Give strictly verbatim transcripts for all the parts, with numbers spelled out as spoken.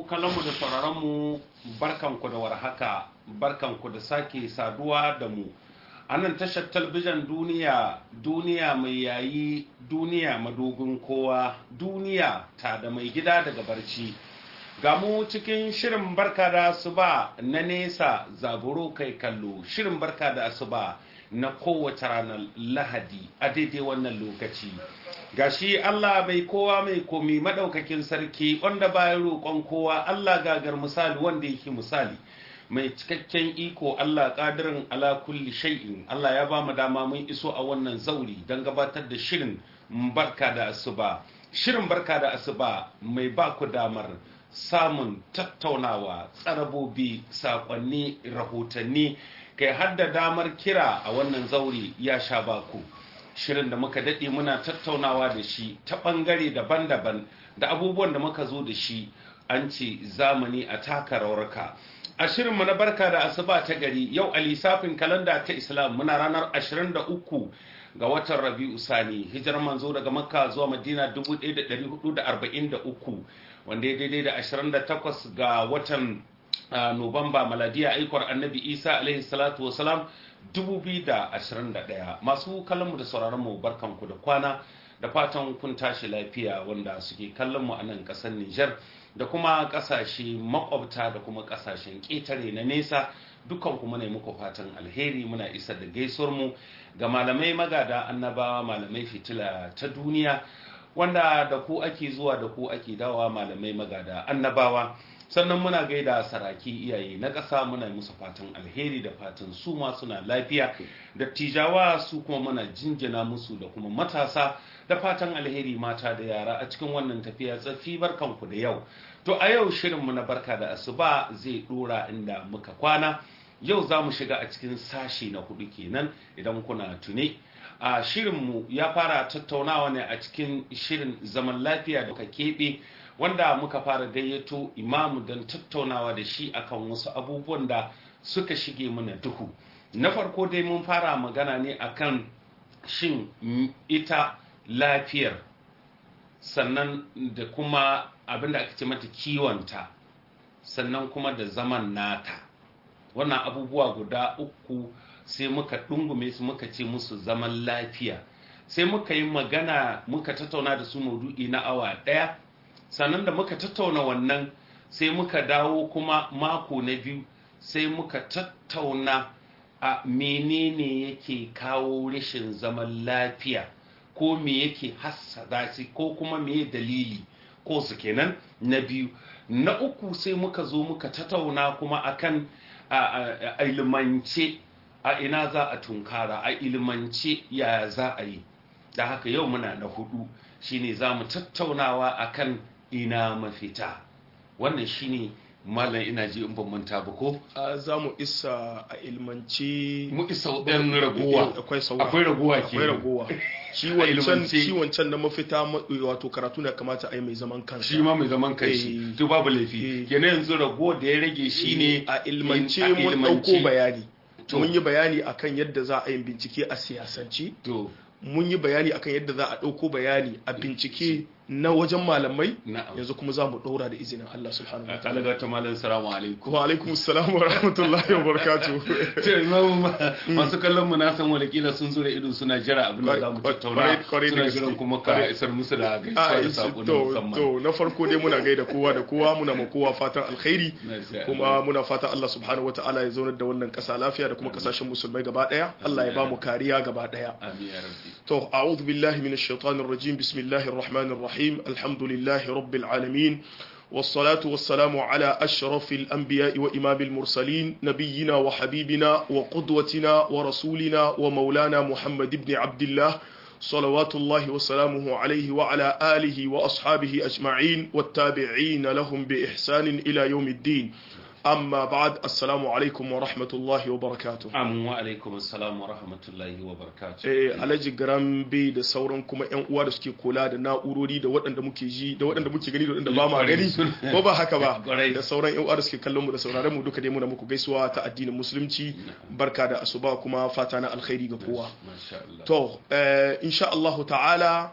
masu kallonmu da sauraronmu barkanku da warhaka, barkanku da sake saduwa da mu a nan tashar talbijin duniya, duniya mai yayi, duniya madogin kowa, duniya ta da mai gida daga barci. Ga mu cikin shirin barka da asuba na nesa zaburo kai kallo, shirin barka da asuba na kowace ranar Lahadi a daidai wannan lokaci. Gashi Allah mai kowa mai komi madaukakin sarki wanda bayan roƙon kowa, Allah gagar misali wanda yake misali mai cikakken iko, Allah ƙadirin ala kulli shay'in. Allah ya ba mu dama mun iso a wannan zauri don gabatar da shirin barka da asuba. Shirin barka da asuba mai ba ku damar samun tattaunawa, tsarabobi, saƙonni, rahotanni, kai har da damar kira a wannan zauri ya sha baku. Shirin da muka daɗe muna tattaunawa da shi ta ɓangare daban-daban da abubuwan da muka zo da shi, an ce zamani a taka rawarka. A shirinmu na barka da asuba ta gari yau a lissafin kalanda ta Islam muna ranar ashirin da uku ga watan Rabi'u Sani, hijirar manzo daga Makka zuwa Madina dubu ɗaya da ɗari hudu da arba'in da uku, wanda ya daidai da ashirin da takwas ga watan Nuwamba maladiya aikwar Annabi Isa alaihi salatu wasalam dubu biyu da ashirin da ɗaya. Masu kallonmu da sauraronmu barkanku da kwana, da fatan kun tashi lafiya wanda suke kallonmu a nan ƙasar Nijar da kuma ƙasashe makwabta da kuma ƙasashen ƙetare na nesa. Dukkan kuma ne muku fatan alheri, muna isar da gaisuwarmu ga malamai magada annabawa, malamai fitila ta duniya, wanda da ku ake zuwa da ku ake dawa, malamai magada annabawa. Sannan muna gaida saraki iyaye na ƙasa, muna musu fatan alheri da fatan su ma suna lafiya. Dattijawa su kuma muna jinjina musu da kuma matasa da fatan alheri, mata da yara a cikin wannan tafiya tsafi. Barkanku da yau. To a yau shirinmu na barka da asuba zai dora inda muka kwana. Yau za mu shiga a cikin sashi na hudu kenan idan kuna tune. A shirinmu ya fara tattaunawa ne a cikin shirin zaman lafiya da ka keɓe, wanda muka fara gayyato imamu don tattaunawa da shi akan wasu abubuwan da suka shige mana duhu. Na farko dai mun fara magana ne akan shin ita lafiyar, sannan da kuma abinda aka ce mata kiwonta, sannan kuma da zaman nata. Wannan abubuwa guda uku sai muka dungume su muka ce musu zaman lafiya, sai muka yi magana muka tattauna da su maudu'i na awa ɗaya. Sannan da muka tattauna wannan sai muka dawo kuma mako na biyu sai muka tattauna a menene yake kawo rashin zaman lafiya, ko me yake hassada shi, ko kuma me dalili ko su kenan na biyu. Na uku sai muka zo muka tattauna kuma akan a ilimance a ina za a tunkara, a ilimance ya za a yi. Da haka yau muna na hudu shine za mu tattaunawa akan ina mafita. Wannan shine malam, ina ji in ban manta ba ko za mu isa a ilmanci mu isa dan raguwa, akwai raguwa ke akwai raguwa shi wancan shi wancan na mafita wato karatu ne kamata a yi mai zaman kansa, shi ma mai zaman kanshi to babu laifi kenan. Yanzu raguwa da ya rage shine a ilmance mun dauko bayani, mun yi bayani akan yadda za a yi bincike a siyasance, to mun yi bayani akan yadda za a dauko bayani a bincike na wajen malamai. Yanzu kuma za mu ɗora da izinin Allah subhanahu wa ta'ala. Alaga ta malam, salamu alaikum. Wa alaikum assalam wa rahmatullahi wa barakatuh. Masu kallon mu na san walakila sun zura ido suna jira abin da za mu tattauna, suna jiran kuma ka isar musu da gaisuwa da sakon musamman. To na farko dai muna gaida kowa da kowa, muna ma kowa fatan alkhairi, kuma muna fatan Allah subhanahu wa ta'ala ya zaunar da wannan ƙasa lafiya da kuma ƙasashen musulmai gaba ɗaya. Allah ya ba mu kariya gaba ɗaya. Amin ya rabbi. To a'udhu billahi minash shaitanir rajim. Bismillahir rahmanir rahim. الحمد لله رب العالمين، والصلاة والسلام على أشرف الأنبياء وإمام المرسلين، نبينا وحبيبنا وقدوتنا ورسولنا ومولانا محمد بن عبد الله، صلوات الله وسلامه عليه وعلى آله وأصحابه أجمعين والتابعين لهم بإحسان إلى يوم الدين. amma ba'ad, assalamu alaikum wa rahmatullahi wa barakatuh. Amma wa alaikum assalam wa rahmatullahi wa barakatuh. Eh Alhaji Garambe da sauran kuma ƴan uwa da suke kula da na'urori da waɗanda muke ji da waɗanda muke gani da waɗanda ba ma gani ko ba haka ba, da sauran ƴan uwa da suke kallon mu da sauraron mu, duka dai muna muku gaisuwa ta addinin musulunci, barka da asuba kuma fata na alkhairi ga kowa. To eh insha Allah ta'ala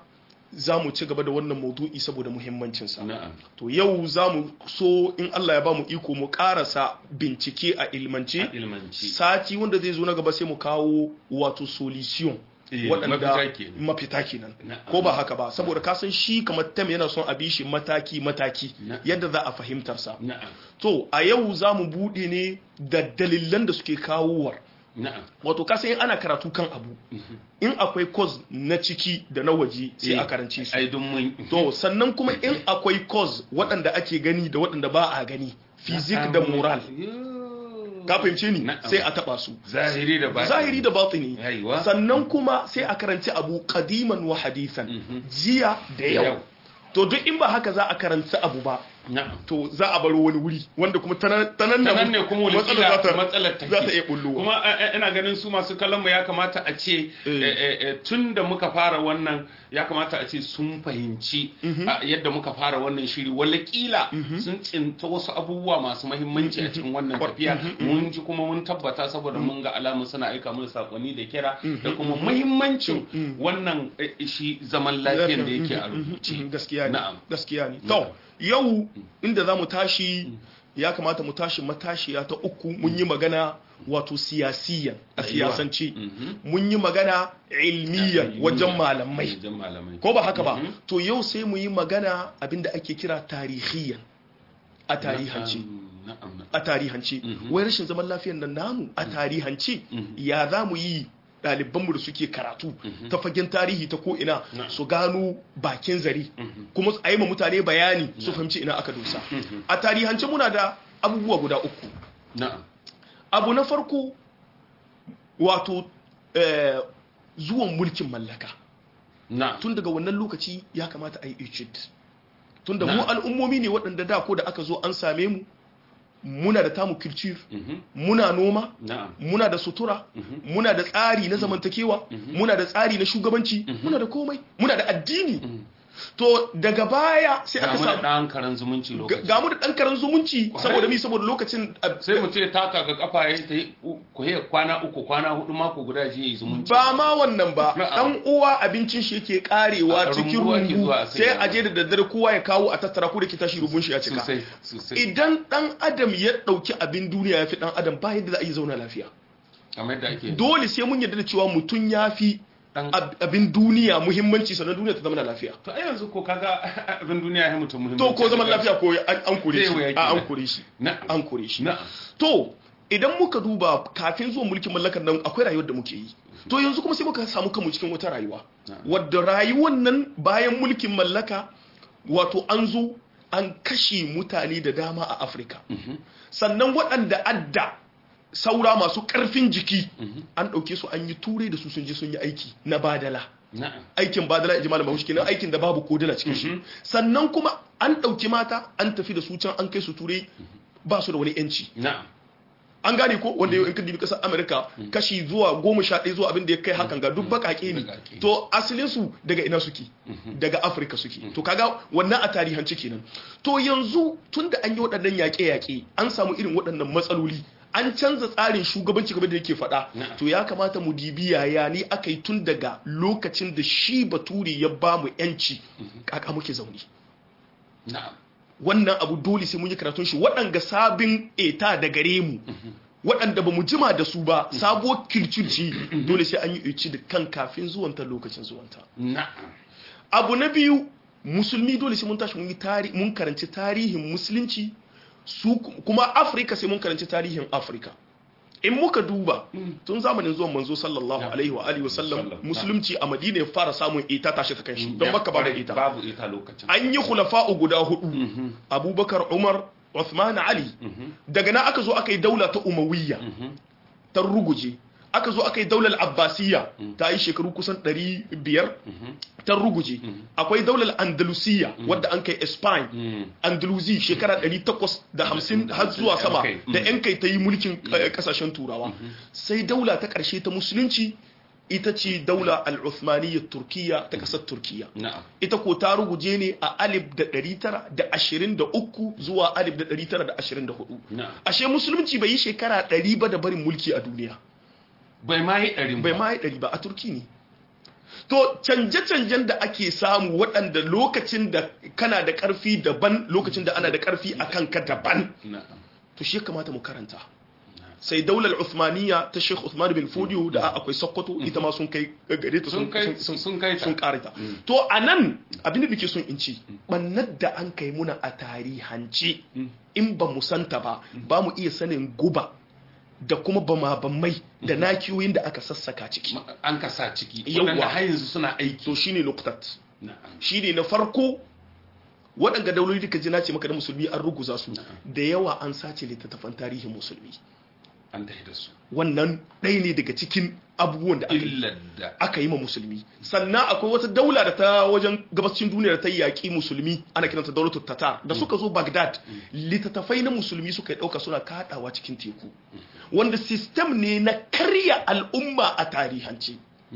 za mu ci gaba da wannan maudu'i saboda muhimmancinsa. na'am To yau za mu so in Allah ya ba mu iko mu karasa bincike a ilmance. a ilmanci Sati wanda zai zo na gaba sai mu kawo wato solution Eh, waɗanda mafita kenan. mafita kenan. Na'am. Ko ba haka ba saboda ka san shi kamar tam yana son a bi shi mataki mataki Na'am. yadda za a fahimtar sa. na'am To a yau za mu buɗe ne da dalilan da suke kawowar. na'am Wato ka san in ana karatu kan abu in akwai cause na ciki da na waje sai a karance su. ai dun mun To sannan kuma in akwai cause waɗanda ake gani da waɗanda ba a gani physics da moral ka fahimce ni Na'am. sai a taba su zahiri da batini zahiri da batini Aiwa. sannan kuma sai a karanci abu qadiman wa hadithan Mhm. jiya da yau Yau. to duk in ba haka za a karanci abu ba na'am to za a baro wani wuri wanda kuma ta nan ta nan ta nan ne kuma wani matsalar za ta matsalar take za ta iya bullowa kuma eh, eh, ina ganin su masu kallon mu ya kamata a ce Eh. eh, eh, eh, tun da muka fara wannan ya kamata a ce sun fahimci a, yadda muka fara wannan shiri wala kila sun tsinta wasu abubuwa masu mahimmanci a cikin wannan tafiya mun ji kuma mun tabbata saboda mun ga alamun suna aika mana sakonni da kira da kuma mahimmancin wannan eh, shi zaman lafiyar da yake a rubuce Mhm, gaskiya ne Na'am. gaskiya ne to yau inda za mu tashi ya kamata mu tashi matashiya ta uku mun yi magana wato siyasiyan a Aiwa. siyasance Mhm. mun yi magana ilmiyan Ilmiyan. wajen malamai wajen malamai ko ba haka ba Mhm. to yau sai mu yi magana abinda ake kira tarihiyan a tarihance na'am na'am a tarihance Mhm. wai rashin zaman lafiyar nan namu a tarihance Mhm. ya za mu yi ɗalibanmu da suke karatu ta fagen tarihi ta ko'ina Na'am. su gano bakin zare Mhm. kuma a yi ma mutane bayani su fahimci ina aka dosa Mhm. a tarihance muna da abubuwa guda uku na'am abu na farko wato eh, zuwan mulkin mallaka na'am tun daga wannan lokaci ya kamata a yi egypt tun da mu Na'am. al'ummomi ne waɗanda da ko da aka zo an same mu muna da tamu culture Mhm. muna noma na'am muna da sutura Mhm. muna da tsari na zamantakewa muna da tsari na shugabanci muna da komai muna da addini to daga baya sai ga aka mu da samu ɗan karan zumunci ga lokaci ga mu da ɗan karen zumunci saboda mi saboda lokacin a- sai mu ce taka ga kafa ya ta yi u- ku yi kwana uku kwana hudu mako guda je yi zumunci ba ma wannan ba Na'am. dan uwa abincin shi yake karewa A cikin rumbu ake rumbu zuwa a sai saya. a je da daddare kowa ya kawo a tattara ko da ke tashi rubun shi ya cika sosai sosai idan dan adam ya dauki abin duniya ya fi dan adam ba yadda za a yi zauna lafiya kamar yadda ake dole sai mun yarda da cewa mutum ya fi dan ab- abin duniya muhimmanci sannan duniya ta zama na lafiya to ai yanzu ko kaga abin duniya ya mutum muhimmanci to ko zaman lafiya ko an an kore Zai shi wuya a kenan. an kore shi na'am an kore shi na'am to idan muka duba kafin zuwan mulkin mallakar nan akwai rayuwar da muke yi to yanzu kuma sai muka samu kanmu cikin wata rayuwa Na'am. wadda rayuwar nan bayan mulkin mallaka wato an zo an kashe mutane da dama a Afirka Mhm. sannan waɗanda adda saura masu ƙarfin jiki Mhm. an ɗauke su an yi turai da su sun je sun yi aiki na badala na'am aikin badala in ji malam Bahaushe kenan aikin da babu kodala cikin shi Mhm. sannan kuma an ɗauki mata an tafi da su can an kai su turai ba su da wani yanci na'am an gane ko wanda yau in ka dibi kasar Amerika kashi zuwa goma sha ɗaya zuwa abin da ya kai hakan ga duk baƙaƙe ne Baƙaƙe. to asalin su daga ina suke daga Afirka suke to kaga wannan a tarihance kenan to yanzu tun da an yi waɗannan yaƙe-yaƙe an samu irin waɗannan matsaloli an canza tsarin shugabanci game da yake faɗa Na'am. to ya kamata mu dibi yaya ne aka yi tun daga lokacin da shi bature ya ba mu yanci kaka muke zaune na'am wannan abu dole sai mun yi karatun shi waɗanga sabin eta da gare mu waɗanda ba mu jima da su ba sabuwar kirkirci dole sai an yi ici da kan kafin zuwanta lokacin zuwanta na'am abu na biyu musulmi dole sai mun tashi mun yi tari mun karanci tarihin musulunci su kuma afirka sai mun karanci tarihin afirka in muka duba tun zamanin zuwan manzo sallallahu alaihi wa alihi wasallam Sallam. musulunci a madina ya fara samun ita tashi ta kanshi don baka ba da ita babu ita lokacin an yi khulafa'u guda hudu abubakar umar uthman ali daga nan aka zo aka yi daula ta umawiyya ta ruguje aka zo aka yi daular abbasiyya ta yi shekaru kusan ɗari biyar ta ruguje akwai daular andalusiya wadda an kai spain andalusi shekara ɗari takwas da hamsin har zuwa sama Okay. da yan kai ta yi mulkin eh, kasashen turawa sai daula ta ƙarshe ta musulunci ita ce daula al-uthmaniyyar turkiya ta ƙasar turkiya na'am ita ko ta ruguje ne a alif da ɗari tara da ashirin da uku zuwa alif da ɗari tara da ashirin da hudu na'am ashe musulunci bai yi shekara ɗari ba da barin mulki a duniya bai ma yi ɗarin bai ba ma yi ɗari ba a turki ne to canje-canjen da ake samu waɗanda lokacin da kana da ƙarfi daban lokacin da ana da ƙarfi a kanka daban to shi ya kamata mu karanta sai daular Uthmaniyya ta Sheikh Uthman bin Fodiyo da akwai Sokoto ita ma sun kai gare ta sun sun kai sun karita to anan abin da nake son in ci bannar da an kai muna a tarihance in ba mu santa ba ba mu iya sanin guba da kuma bama-bamai da nakiyoyin da aka sassaka ciki an kasa ciki waɗanda har yanzu suna aiki to shine nuktat shine na farko waɗanda dauloli duka ji na ce maka da musulmi an ruguza su da yawa an sace littattafan tarihin musulmi an tafi da su wannan ɗaya ne daga cikin abubuwan da aka yi ma musulmi sannan akwai wata daula da ta wajen gabacin duniya da ta yaƙi musulmi ana kiranta daulatul tatar da suka zo Baghdad littattafai na musulmi suka ɗauka suna kaɗawa cikin teku wanda sistem ne na karya al'umma a tarihance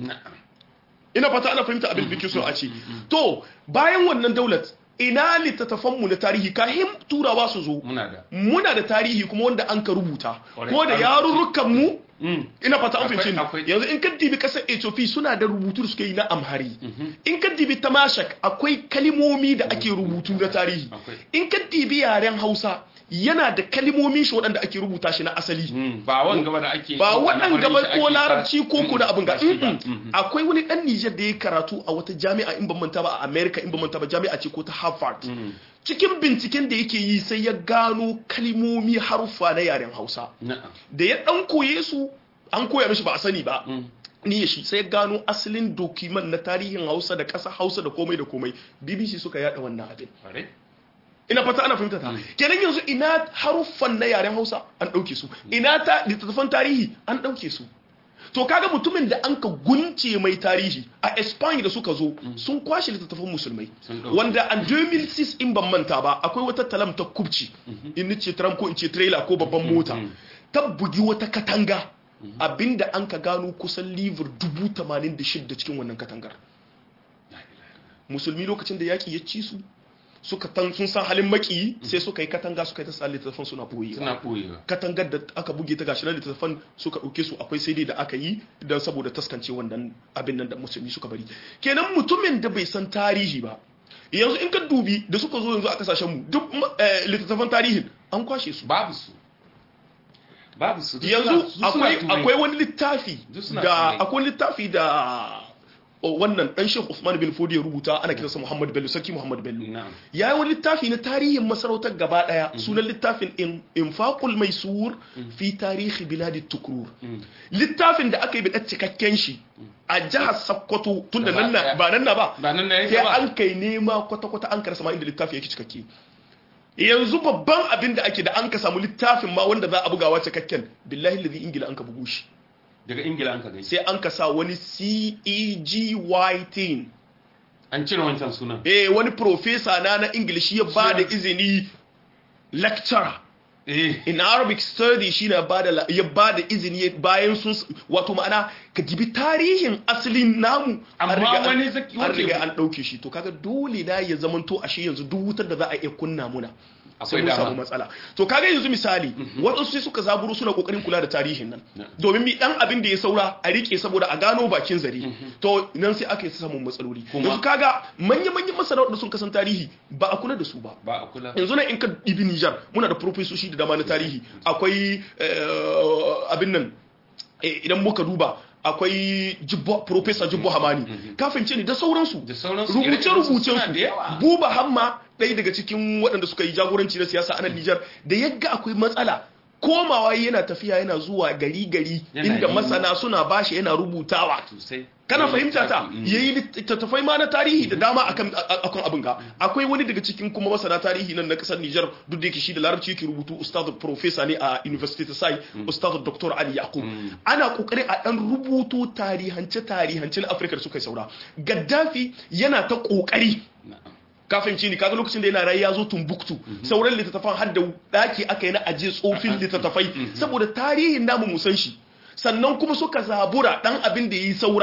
ina fata ana fahimta abin da ke so a ce to bayan wannan daular ina littattafanmu na tarihi kahin turawa su zo muna da tarihi kuma wanda an ka rubuta ko da yarurrukanmu ina fata an fahimci yanzu in ka dibi kasar Ethiopia suna da rubutu da suke yi na Amhari in ka dibi Tamashak akwai kalimomi da ake rubutu na tarihi in ka dibi yaren Hausa yana da kalimomin shi waɗanda ake rubuta shi na asali ba wan gaba da ake ba waɗan gaba ko larabci ko ko da abin ga akwai wani ɗan Niger da ya karatu a wata jami'a in ban manta ba a America in ban manta ba jami'a ce ko ta Harvard cikin binciken da yake yi sai ya gano kalimomi haruffa na yaren Hausa da ya ɗan koye su an koya mishi ba a sani ba ni ya shi sai ya gano asalin dokiman na tarihin Hausa da ƙasa Hausa da komai da komai B B C suka yada wannan abin ina fata ana fahimta ta kenan yanzu ina haruffan na yaren Hausa an dauke su ina ta littattafan tarihi an dauke su to kaga mutumin da an ka gunce mai tarihi a Spain da suka zo sun kwashe littattafan musulmai wanda an two thousand six in ban manta ba akwai wata talam ta kubci in ni ce tram ko in ce trailer ko babban mota ta bugi wata katanga abinda an ka gano kusan livir dubu tamanin da shida cikin wannan katangar musulmi lokacin da yaki ya ci su suka tan sun san halin maki sai suka yi katanga suka yi ta sa littattafan suna boye suna boye katangar da aka buge ta gashi na littattafan suka dauke su akwai sai dai da aka yi dan saboda taskance wannan abin nan da musulmi suka bari kenan mutumin da bai san tarihi ba yanzu in ka dubi da suka zo yanzu a kasashen mu duk littattafan tarihin an kwashe su babu su babu su yanzu akwai akwai wani littafi da akwai littafi da wannan dan Sheikh Uthman bin Fodi ya rubuta ana kiransa Muhammad Bello sarki Muhammad Bello yayi wani littafi na tarihin masarautar gaba daya sunan littafin Infaqul Maisur fi tarihi bilad tukrur littafin da aka yi bidan cikakken shi a jihar Sokoto tunda nan ba nan na ba sai an kai nema kwata kwata an karasa ma inda littafi yake cikakke yanzu babban abin da ake da an ka samu littafin ma wanda za a bugawa cikakken billahi alladhi ingila an ka bugu shi daga ingila an ka gani sai an ka sa wani C E G Y T an cire wancan sunan eh wani professor na na english ya ba da izini lecturer eh in arabic study shi na ba da ya ba da izini bayan sun wato ma'ana ka dibi tarihin asalin namu amma wani zaki an riga an dauke shi to kaga dole da ya zamanto ashe yanzu duk wutar da za a iya kunna muna sai mun samu matsala to kaga yanzu misali waɗansu sai suka zaburo suna kokarin kula da tarihin nan domin mi dan abin da ya saura a rike saboda a gano bakin zare to nan sai aka yi samun matsaloli yanzu kaga manyan manyan masana da sun kasan tarihi ba a kula da su ba ba a kula yanzu nan in ka ibi Niger muna da professoshi da dama na tarihi akwai abin nan idan muka duba akwai jibbo professor Jibbo Hamani kafin ce ne da sauransu rubuce-rubucen su Buba Hamma ɗaya daga cikin waɗanda suka yi jagoranci na siyasa a nan Nijar da yagga akwai matsala komawa yana tafiya yana zuwa gari-gari inda masana suna bashi yana rubutawa kana fahimta ta yayi littattafai ma na tarihi da dama akan akan abin ga akwai wani daga cikin kuma masana tarihi nan na kasar Niger duk da yake shi da larabci yake rubutu ustad professor ne a University ta Sai ustad Doctor Ali Yaqub ana kokari a dan rubutu tarihance tarihance na Afirka da suka saura Gaddafi yana ta kokari kafin ci ni kaga lokacin da yana rayu ya zo Tumbuktu sauran littattafan har da daki aka yi na aje tsofin littattafai saboda tarihin namu mu san shi sannan kuma suka zabura dan abin da yi saura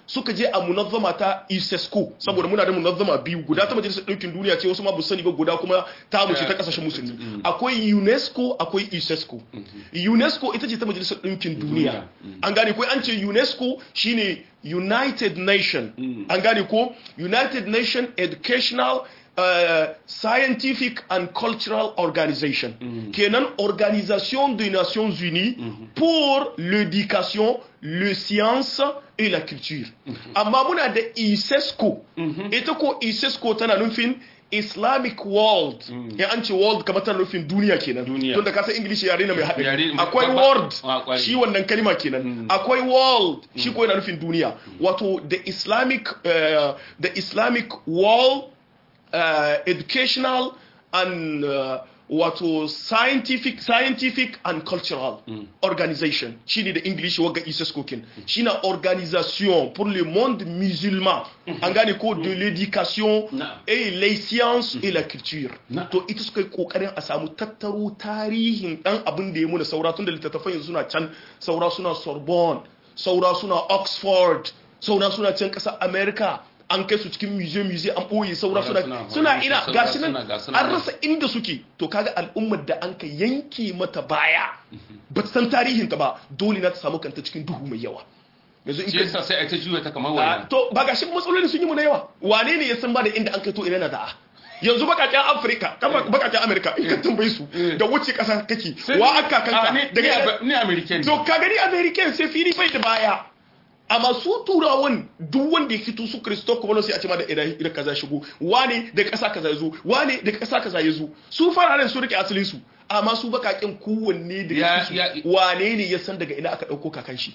suka je a munazzama ta UNESCO saboda muna da munazzama biyu guda ta majalisar ɗinkin duniya ce wasu ma bu sani ba guda kuma ta mu ce ta kasashen musulmi akwai UNESCO akwai ISESCO UNESCO ita ce ta majalisar ɗinkin duniya an gane ko an ce UNESCO shine United Nation an gane ko United Nation Educational Uh, Scientific and Cultural Organization mm-hmm. kenan Organisation des Nations Unies mm-hmm. pour l'éducation, le science et la culture mm-hmm. amma muna da ISESCO mm-hmm. ita ko ISESCO tana nufin Islamic World mm-hmm. ya an ce world kamar tana nufin duniya kenan tun da kasa English yare na mai haɗari akwai world shi wannan kalima kenan mm-hmm. akwai world mm-hmm. shi ko yana nufin duniya mm-hmm. wato the Islamic uh, the Islamic world Uh, educational and uh, wato scientific scientific and cultural mm. organization shine da English waga ISESCO kin mm. shine organisation pour le monde musulman mm -hmm. an gane ko mm. de l'éducation no. et les sciences mm. et la culture no. to ita suka yi kokarin a samu tattaro tarihin dan abin da ya muna saura tun da littattafan yanzu suna can saura suna Sorbonne saura suna Oxford saura suna can kasar America an kai su cikin museum museum an boye saura suna suna ina gashi nan an rasa inda suke to kaga al'ummar da an ka yanke mata baya ba ta san tarihin ta ba dole na ta samu kanta cikin duhu mai yawa yanzu in ka sai ai ta juya ta kamar wani to ba gashi matsalolin sun yi mu na yawa wane ne ya san ba da inda an kai to ina na da'a yanzu bakaken Afirka bakaken Amerika in ka tambaye su da wuce kasa kake wa aka kanka daga ni American to ka gani American sai fili bai da baya amma su turawan duk wanda ya fito su Christophe Colomb sai a ce ma da idan kaza shigo wane da kasa kaza yazo wane da kasa kaza yazo su fararen su rike asalin su amma su bakakin kowanne da su wane ne ya san daga ina aka dauko kakan shi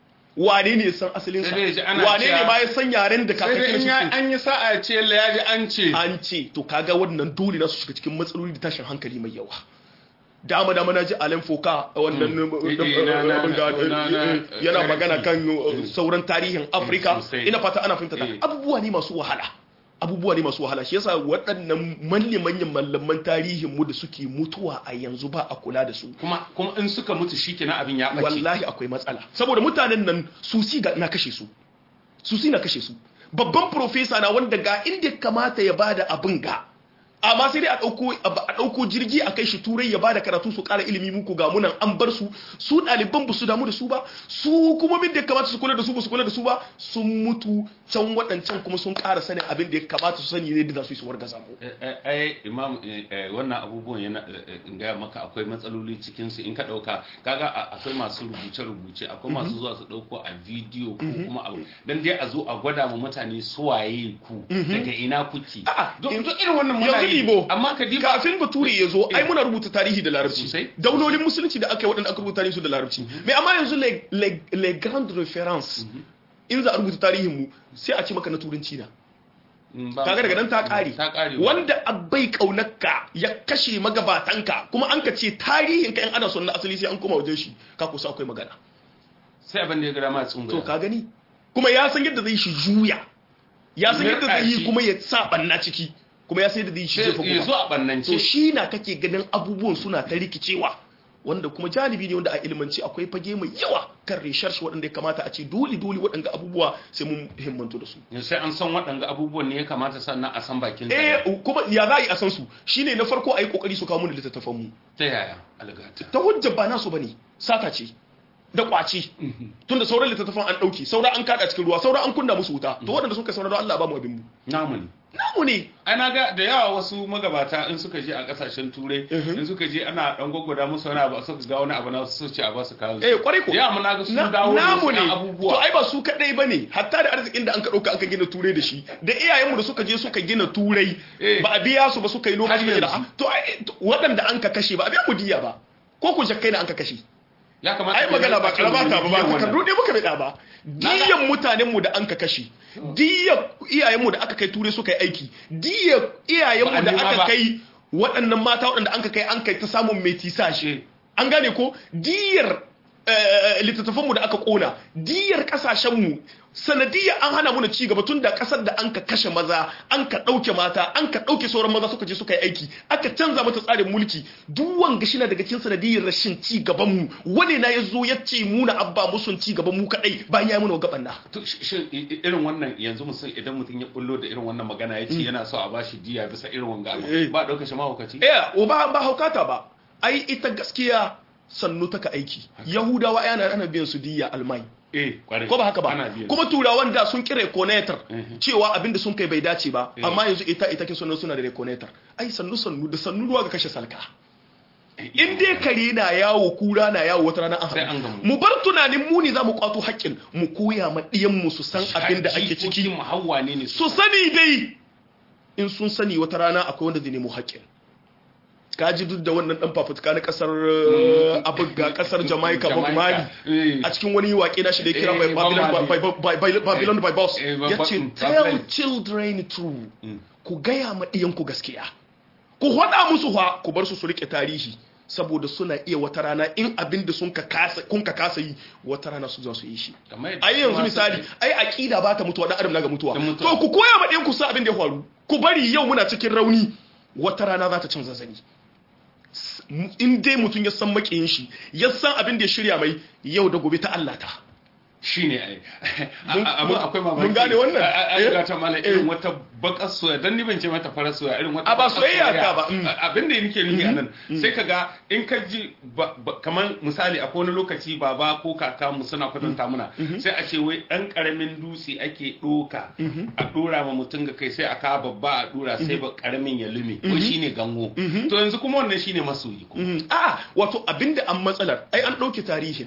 wane ne ya san asalin sa wane ne ma ya san yaren da kakan shi an yi sa'a ce la yaji an ce an ce to kaga wannan dole na su shiga cikin matsaloli da tashin hankali mai yawa dama dama na ji Alain Foka wannan yana magana kan sauran tarihin Afirka ina fata ana fahimta abubuwa ne masu wahala abubuwa ne masu wahala shi yasa waɗannan manyan manyan mallaman tarihin mu da suke mutuwa a yanzu ba a kula da su kuma kuma in suka mutu shikenan abin ya bace wallahi akwai matsala saboda mutanen nan su si ga na kashe su su si na kashe su babban professor na wanda ga inda kamata ya bada abin ga amma sai dai a dauko a dauko jirgi a kai shi turai ya bada karatu su kara ilimi muku ga munan an bar su su daliban ba su damu da su ba su kuma min da kamata su kula da su ba su kula da su ba sun mutu can wadancan kuma sun kara sanin abin da ya kamata su sani ne da za su yi su wargaza mu ai imam wannan abubuwan yana ga maka akwai matsaloli cikin su in ka dauka kaga akwai masu rubuce rubuce akwai masu zuwa su dauko a video ko kuma abu dan dai a zo a gwada mu mutane suwaye ku daga ina kuke duk irin wannan mutane Ibo amma ka diba kafin bature ya zo ai muna rubuta tarihi da larabci daulolin musulunci da aka yi waɗanda aka rubuta tarihi su da larabci mai amma yanzu le grand reference in za a rubuta tarihin mu sai a ce maka na turanci na kaga daga nan ta kare wanda abai kaunarka ya kashe magabatanka kuma an ka ce tarihin ka in ana son na asali sai an koma wajen shi ka kusa akwai magana sai abin da ya gara ma tsunga to ka gani kuma ya san yadda zai shi juya ya san yadda zai yi kuma ya sa banna ciki kuma ya sai da zai shi jefa kuma zo a bannance to shi na kake ganin abubuwan suna ta rikicewa wanda kuma janibi ne wanda a ilmanci akwai fage mai yawa kan research waɗanda ya kamata a ce dole dole waɗanda abubuwa sai mun himmanto da su sai an san waɗanda abubuwan ne ya kamata sannan a san bakin da eh kuma ya za a yi a san su shine na farko a yi kokari su kawo mu da littattafan mu ta yaya algata ta hujja ba nasu bane sata ce da kwaci tunda sauran littattafan an dauke saura an kada cikin ruwa saura an kunna musu wuta to waɗanda suka saurara Allah ba mu abin mu namu ne namu ne ana ga da yawa wasu magabata in suka je a kasashen turai in suka je ana dan gogoda musu wani abu suka ga wani abu na su ce a ba su kawo eh kwarai ko ya mun ga su dawo namu ne to ai ba su kadai bane hatta da arzikin da an ka dauka aka gina turai da shi da iyayenmu da suka je suka gina turai ba a biya su ba suka yi lokaci da to waɗanda an ka kashe ba a biya mu diya ba ko ku jakkai da an ka kashe ya kamata ai magana ba karabata ba ba ka dude muka bida ba diyan mutanen mu da an ka kashe diyan iyayen mu da aka kai ture suka yi aiki diyan iyayen mu da aka kai waɗannan mata waɗanda an ka kai an kai ta samun metisashe an gane ko diyar littattafanmu da aka kona diyar kasashenmu sanadiyya an hana muna ci gaba tun da kasar da an ka kashe maza an ka ɗauke mata an ka ɗauke sauran maza suka je suka yi aiki aka canza mata tsarin mulki duk wanga shi na daga cikin sanadiyyar rashin ci gabanmu wani na ya zo ya ce muna abba musun ci gaban mu kaɗai bayan ya muna gaban na. Shin irin wannan yanzu mutum idan mutum ya bullo da irin wannan magana ya ce yana so a bashi diya bisa irin wanga ba ɗauka shi mahaukaci? Eh ba ba haukata ba ai ita gaskiya sannu taka aiki yahudawa yana ana biyan su diya almai ko ba haka ba kuma turawan da sun kira reconator cewa abinda sun kai bai dace ba amma yanzu ita ita kin sunan suna da reconator ai sannu sannu da sannu ruwa ga kashe salka in dai kare na yawo kura na yawo wata rana an haɗu mu bar tunanin mu ne za mu kwato haƙƙin mu koya ma ɗiyan mu su san abinda ake ciki su sani dai in sun sani wata rana akwai wanda zai nemo haƙƙin kaji duk da wannan dan fafutuka na kasar abugga kasar Jamaica Bob Marley a cikin wani waƙe na shi da ya kira Babylon by Boss yace tell children true ku gaya ma diyan ku gaskiya ku hada musu fa ku bar su su rike tarihi saboda suna iya wata rana in abin da sun ka kasa kun ka kasa yi wata rana su za su yi shi ai yanzu misali ai aqida ba ta mutuwa dan adam na ga mutuwa to ku koya ma diyan ku sa abin da ya faru ku bari yau muna cikin rauni wata rana za ta canza zani in dai mutum ya san makiyin shi ya san abin da ya shirya mai yau da gobe ta Allah ta shi ne ai amma akwai mamaki mun gane wannan ai ga ta mala irin wata bakar soya dan ni ban ce mata farar soya irin wata a ba soyayya ka ba abin da nake nufi anan sai kaga in ka ji kaman misali akwai wani lokaci baba ko kaka mu suna kwatanta muna sai a ce wai dan karamin dutse ake doka a dora ma mutum ga kai sai aka babba a dora sai ba karamin ya lume ko shine gango to yanzu kuma wannan shine masoyi ko a wato abinda an matsalar ai an dauke tarihin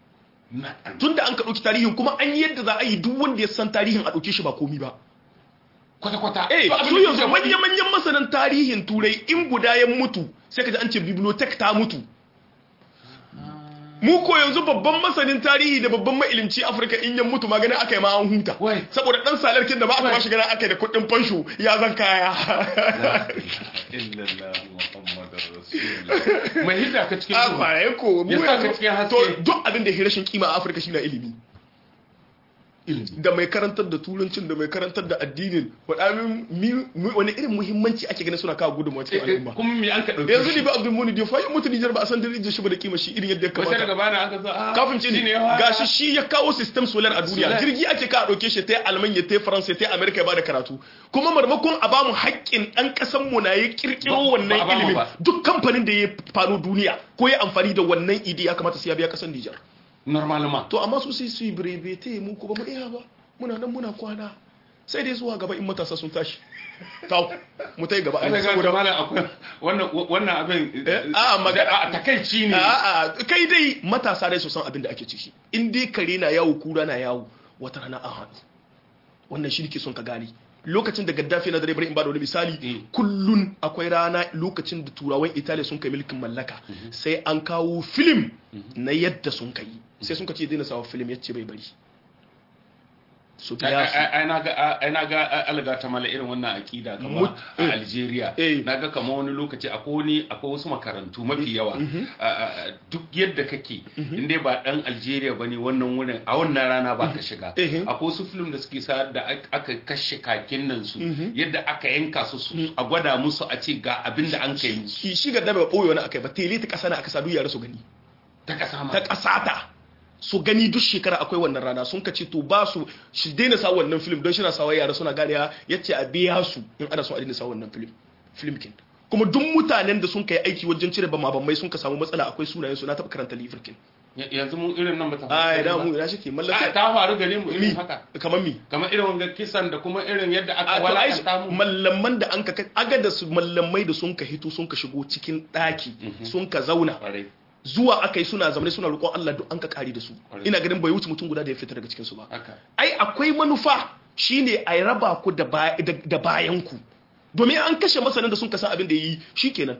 tun da an ka ɗauki tarihin kuma an yi yadda za a yi duk wanda ya san tarihin a ɗauke shi ba komi ba kwata-kwata eh su yanzu manyan masanan tarihin turai in guda ya mutu sai ka ji an ce bibliotek ta mutu mu ko yanzu babban masanin tarihi da babban mailimci afirka in ya mutu maganin aka yi ma an huta saboda dan salarkin da ba aka bashi gana aka yi da kuɗin fansho ya zan kaya mai hidda ka cikin duhu a ko mu ya to duk abin da ya rashin kima a afirka shi na ilimi da mai karantar da turancin da mai karantar da addinin wadannan wani irin muhimmanci ake ganin suna kawo gudunmawa cikin al'umma kuma me an ka dauke yanzu ne ba Abdul Muni da fayin mutu Nijar ba a san darajar shi ba da kima shi irin yadda ya kamata daga bana aka zo kafin ce ne gashi shi ya kawo system solar a duniya jirgi ake ka dauke shi ta Almanya ta France ta America ba da karatu kuma marmakon a bamu haƙƙin dan kasan mu na ya kirkiro wannan ilimin duk kamfanin da ya fano duniya ko ya amfani da wannan idi ya kamata sai ya biya kasan Nijar normalement to amma su sai su yi brevete mu ko ba mu iya ba muna nan muna kwana sai dai zuwa gaba in matasa sun tashi tau mu tai gaba ai saboda malam akwai wannan wannan abin a magana a takeici ne a a kai dai matasa dai su san abin da ake ciki in dai kare na yawo kura na yawo wata rana an haɗu wannan shi ke son ka gane lokacin da Gaddafi na dare bari in ba da wani misali kullun akwai rana lokacin da turawan Italiya sun kai mulkin mallaka sai an kawo film na yadda sun kai sai sun kace daina sawa film yace bai bari su biya su ai na ga ai na ga alga ta mala irin wannan akida kamar a Algeria naga kamar wani lokaci akwai wani akwai wasu makarantu mafi yawa duk yadda kake inda ba dan Algeria bane wannan wurin a wannan rana ba ka shiga akwai wasu film da suke sa da aka kashe kakin nan su yadda aka yanka su a gwada musu a ce ga abin da an kai shi shi ga da ba boye wani akai ba tele ta kasa na aka sadu yara su gani ta kasa ma ta kasata su gani duk shekara akwai wannan rana sun kace to ba su shi daina sa wannan film don shi na sawa yara suna gane yace a biya su in ana so a daina sa wannan film film kin kuma duk mutanen da sun kai aiki wajen cire bama bamai sun ka samu matsala akwai sunayen su na taɓa karanta liverkin yanzu mu irin nan ba ta faru ai da mu ina shike mallaka ta faru gare mu irin haka kamar mi kamar irin wanga kisan da kuma irin yadda aka walakanta mu mallaman da an ka aga da su mallamai da sun ka hito sun ka shigo cikin daki sun ka zauna zuwa aka yi suna zamane suna roƙon Allah duk an ka kare da su ina ganin bai wuce mutum guda da ya fita daga cikin su ba ai akwai manufa shine a raba ku da bayan ku domin an kashe masanin da sun kasa abin da yi shikenan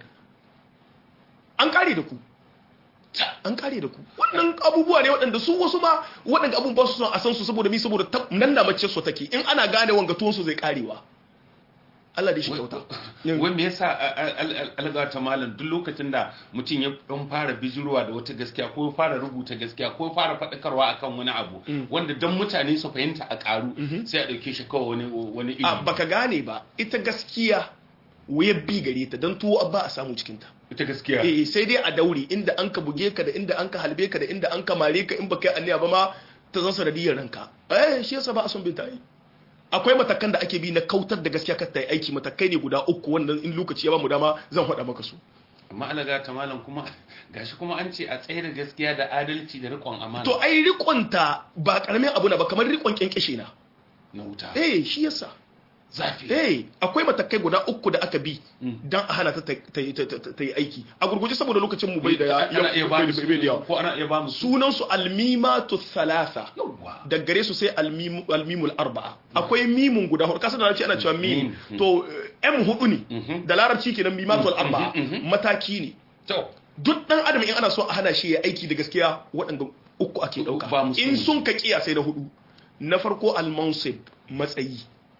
an kare da ku an kare da ku wannan abubuwa ne waɗanda su wasu ma waɗanda abubuwa su son a san su saboda mi saboda nan da mace su take in ana gane wanga tuwon su zai karewa Allah da shi kyauta wai me yasa alga ta malam duk lokacin da mutum ya dan fara bijirowa da wata gaskiya ko ya fara rubuta gaskiya ko ya fara faɗakarwa akan wani abu wanda dan mutane su fahimta a karu sai a dauke shi kawai wani wani ilimi a baka gane ba ita gaskiya waye bi gare ta dan tuwo ba a samu cikin ta ita gaskiya eh sai dai a daure inda an ka buge ka da inda an ka halbe ka da inda an ka mare ka in baka yi anniya ba ma ta zan sanadiyar ranka eh shi yasa ba a son binta yi akwai matakan da ake bi na kautar da gaskiya ka ta yi aiki matakai ne guda uku wannan in lokaci ya ba mu dama zan faɗa maka su amma alaga ta malam kuma gashi kuma an ce a tsayar gaskiya da adalci da riƙon amana to ai riƙonta ba karamin abu na ba kamar riƙon kyankyashe na na wuta eh shi yasa zafi eh akwai matakai guda uku da aka bi dan a hana ta ta yi aiki a gurguje saboda lokacin mu bai da ya ko ana iya ba mu sunan su almimatu thalatha da gare su sai almimul arba'a akwai mimun guda hudu kasa da larabci ana cewa mim to m hudu ne da larabci kenan mimatul arba'a mataki ne to duk dan adam in ana so a hana shi ya aiki da gaskiya waɗanda uku ake dauka in sun ka kiya sai da hudu na farko al-mansib matsayi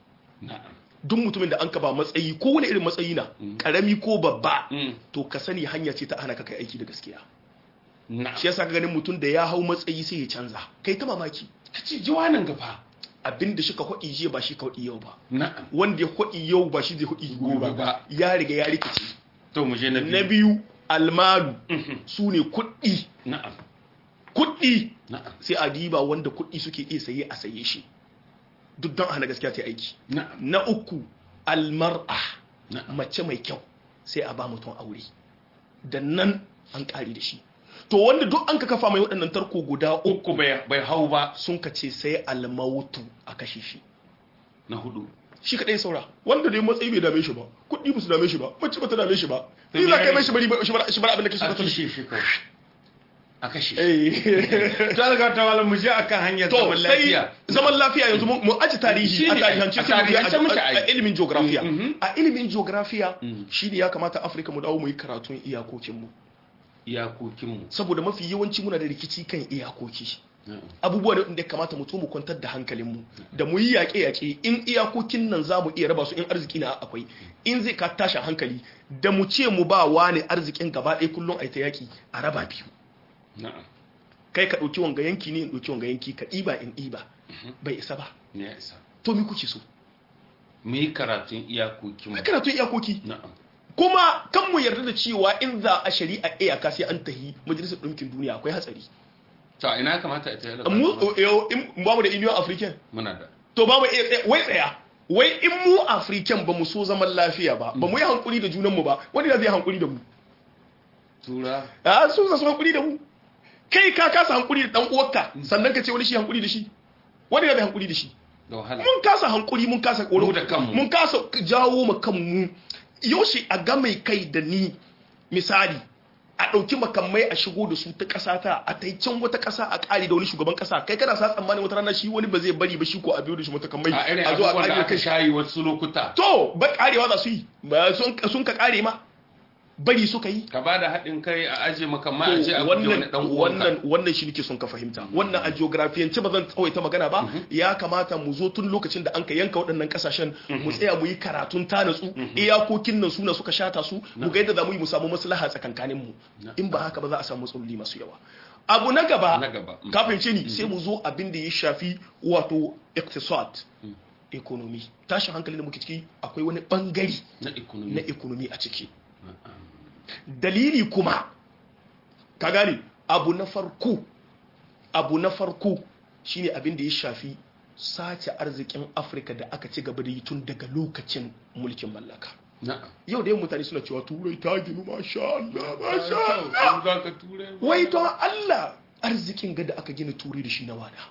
duk mutumin da an ka ba matsayi ko wani irin matsayi na karami ko babba to ka sani hanya ce ta hana ka kai aiki da gaskiya shi yasa ka ganin mutum da ya hau matsayi sai ya canza kai ta mamaki kace jiwanan gaba abinda shi ka hudi jiya ba shi ka hudi yau ba wanda ya hudi yau ba shi zai hudi gobe ba ya riga ya rikice to mu je na biyu na biyu almalu su ne kuɗi na'am kuɗi sai a diba wanda kuɗi suke iya saye a saye shi duk don hana gaskiya ta aiki na uku almar'a mace mai kyau sai a ba mutum aure da nan an ƙari da shi to wanda duk an ka kafa mai waɗannan tarko guda uku bai hau ba sun ka ce sai almautu a kashe shi na hudu shi kaɗai saura wanda dai matsayi bai dame shi ba kuɗi ba su dame shi ba mace ba ta dame shi ba ni za ka yi mai shi bari shi bar abin da ke so ka kashe shi kawai a kashe shi to alga ta malam mu je akan hanyar zaman lafiya zaman lafiya yanzu mu aji tarihi a tarihance a ilimin geographiya a ilimin geographiya shine ya kamata Afirka mu dawo mu yi karatun iyakokin mu iyakokin mu saboda mafi yawanci muna da rikici kan iyakoki abubuwa da inda kamata mu mu kwantar da hankalin mu da mu yi yaƙe yaƙe in iyakokin nan za mu iya raba su in arziki na akwai in zai ka tashi hankali da mu ce mu ba wani arzikin gaba ɗaya kullum a ta yaƙi a raba biyu kai ka ɗauki wanga yanki ne in ɗauki wanga yanki ka ɗiba in ɗiba bai isa ba ya isa to mi kuke so mu yi karatun iyakoki mu karatun iyakoki kuma kan mu yarda da cewa in za a shari'a iyaka sai an tahi majalisar ɗinkin duniya akwai hatsari to ina kamata a tayar da mu in ba mu da union african muna da to ba mu iya wai tsaya wai in mu african ba mu so zaman lafiya ba ba mu yi hankuri da junan mu ba wani da zai hankuri da mu tura a su za su hankuri da mu kai ka kasa hankuri da dan uwarka sannan ka ce wani shi hankuri da shi wani da bai hankuri da shi mun kasa hankuri mun kasa koro da kanmu mun kasa jawo mu kanmu yaushe a ga mai kai da ni misali a ɗauki makamai a shigo da su ta ƙasa ta a taicen wata ƙasa a ƙari da wani shugaban ƙasa kai kana sa tsammanin wata rana shi wani ba zai bari ba shi ko a biyo da shi matakamai a zo a ƙari da kai shayi wasu lokuta to ba ƙarewa za su yi ba sun ka ƙare ma bari suka yi ka ba da haɗin kai a aje makamai a je a buɗe wani ɗan uwanka wannan wannan shi nake son ka fahimta wannan a geografiyance ba zan tsawaita magana ba ya kamata mu zo tun lokacin da an ka yanka waɗannan ƙasashen mu tsaya mu yi karatun ta natsu iyakokin nan suna suka shata su mu ga yadda za mu yi mu samu maslaha tsakankanin mu in ba haka ba za a samu matsaloli masu yawa abu na gaba ka fahimce ni sai mu zo abin da ya shafi wato iqtisad economy tashin hankali da muke ciki akwai wani bangare na economy a ciki dalili kuma ka gane abu na farko abu na farko shine abin da ya shafi sace arzikin Afirka da aka ci gaba da yi tun daga lokacin mulkin mallaka yau da yin mutane suna cewa turai ta ginu masha Allah masha Allah wai don Allah arzikin ga da aka gina turai da shi na wada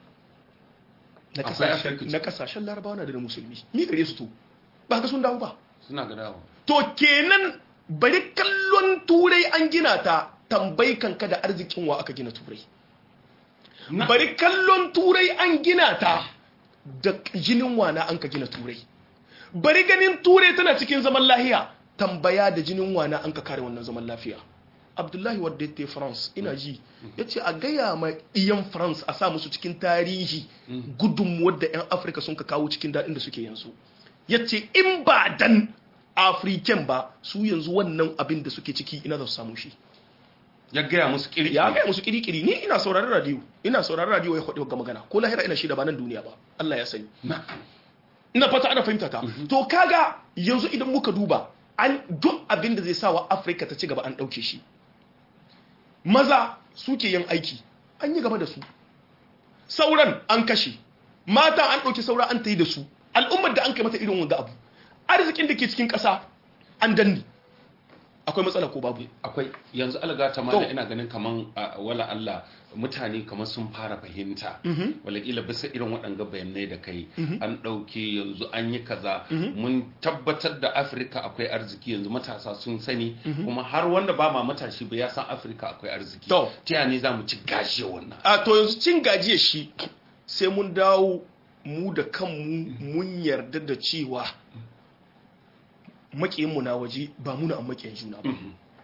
na kasashen larabawa na da musulmi mi gare su to ba ka sun dawo ba suna ga dawo to kenan bari kallon turai an gina ta tambayi kanka da arzikin wa aka gina turai bari kallon turai an gina ta da jinin wana an ka gina turai bari ganin turai tana cikin zaman lafiya tambaya da jinin wana an ka kare wannan zaman lafiya abdullahi wadda ya te france ina ji ya ce a gaya ma iyan france a sa musu cikin tarihi gudunmuwar da 'yan afirka sun ka kawo cikin daɗin da suke yanzu yace in ba dan African ba su yanzu wannan abin da suke ciki ina za su samu shi ya gaya musu kiri ya gaya musu kiri-kiri ni ina sauraron radio ina sauraron radio ya faɗi ga magana ko lahira ina shi da ba nan duniya ba Allah ya sani ina fata ana fahimta ta to kaga yanzu idan muka duba an duk abin da zai sa wa Africa ta ci gaba an ɗauke shi maza suke yin aiki an yi gaba da su sauran an kashe mata an ɗauki saura an ta yi da su al'ummar da an kai mata irin wanga abu arzikin da ke cikin ƙasa an danne akwai matsala ko babu akwai yanzu algata ma ina ganin kaman wala Allah mutane kamar sun fara fahimta walakila bisa irin waɗanga bayanai da kai an ɗauke yanzu an yi kaza mun tabbatar da Afirka akwai arziki yanzu matasa sun sani kuma har wanda ba ma matashi ba ya san Afirka akwai arziki ta yana za mu ci gajiya wannan a to yanzu cin gajiya shi sai mun dawo mu da kanmu mun yarda da cewa makiyinmu na waje ba muna an makiyin juna ba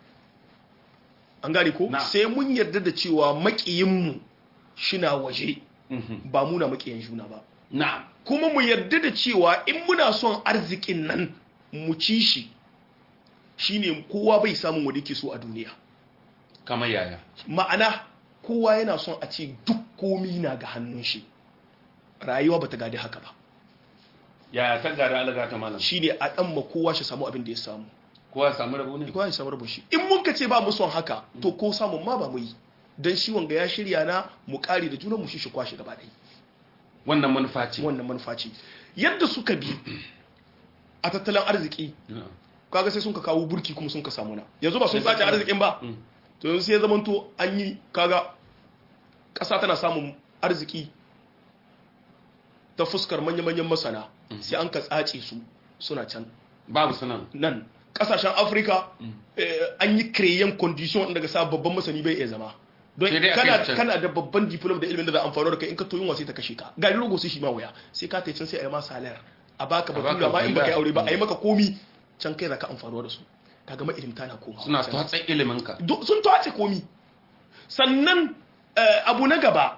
an gane ko sai mun yarda da cewa makiyinmu shina waje ba muna makiyin juna ba na'am kuma mu yarda da cewa in muna son arzikin nan mu ci shi shine kowa bai samun wanda yake so a duniya kamar yaya ma'ana kowa yana son a ce duk komi na ga hannun shi rayuwa bata gadi haka ba yaya ta gari alaga ta malam shine a dan ma kowa shi samu abin da ya samu kowa ya samu rabu ne kowa ya samu rabu shi in mun ka ce ba mu son haka to ko samun ma ba mu yi dan shi wanga ya shirya na mu kare da junan mu shi shi kwashi gaba ɗaya wannan manufa ce wannan manufa ce yadda suka bi a tattalin arziki kaga sai sun ka kawo burki kuma sun ka samu na yanzu ba sun tsace arzikin ba to yanzu sai ya zamanto an yi kaga ƙasa tana samun arziki ta fuskar manya-manyan masana sai an ka tsace su suna can babu sunan nan kasashen afirka an yi kreyen condition daga sa babban masani bai iya zama don kana da babban diplom da ilimin da za amfano da kai in ka toyin wasi ta kashe ka gari rogo sai shi ma waya sai ka tai can sai a yi ma salar a baka batura ma in baka yi aure ba a yi maka komi can kai za ka amfano da su kaga ma ilimta na koma suna tatsan ilimin ka sun tace komi sannan abu na gaba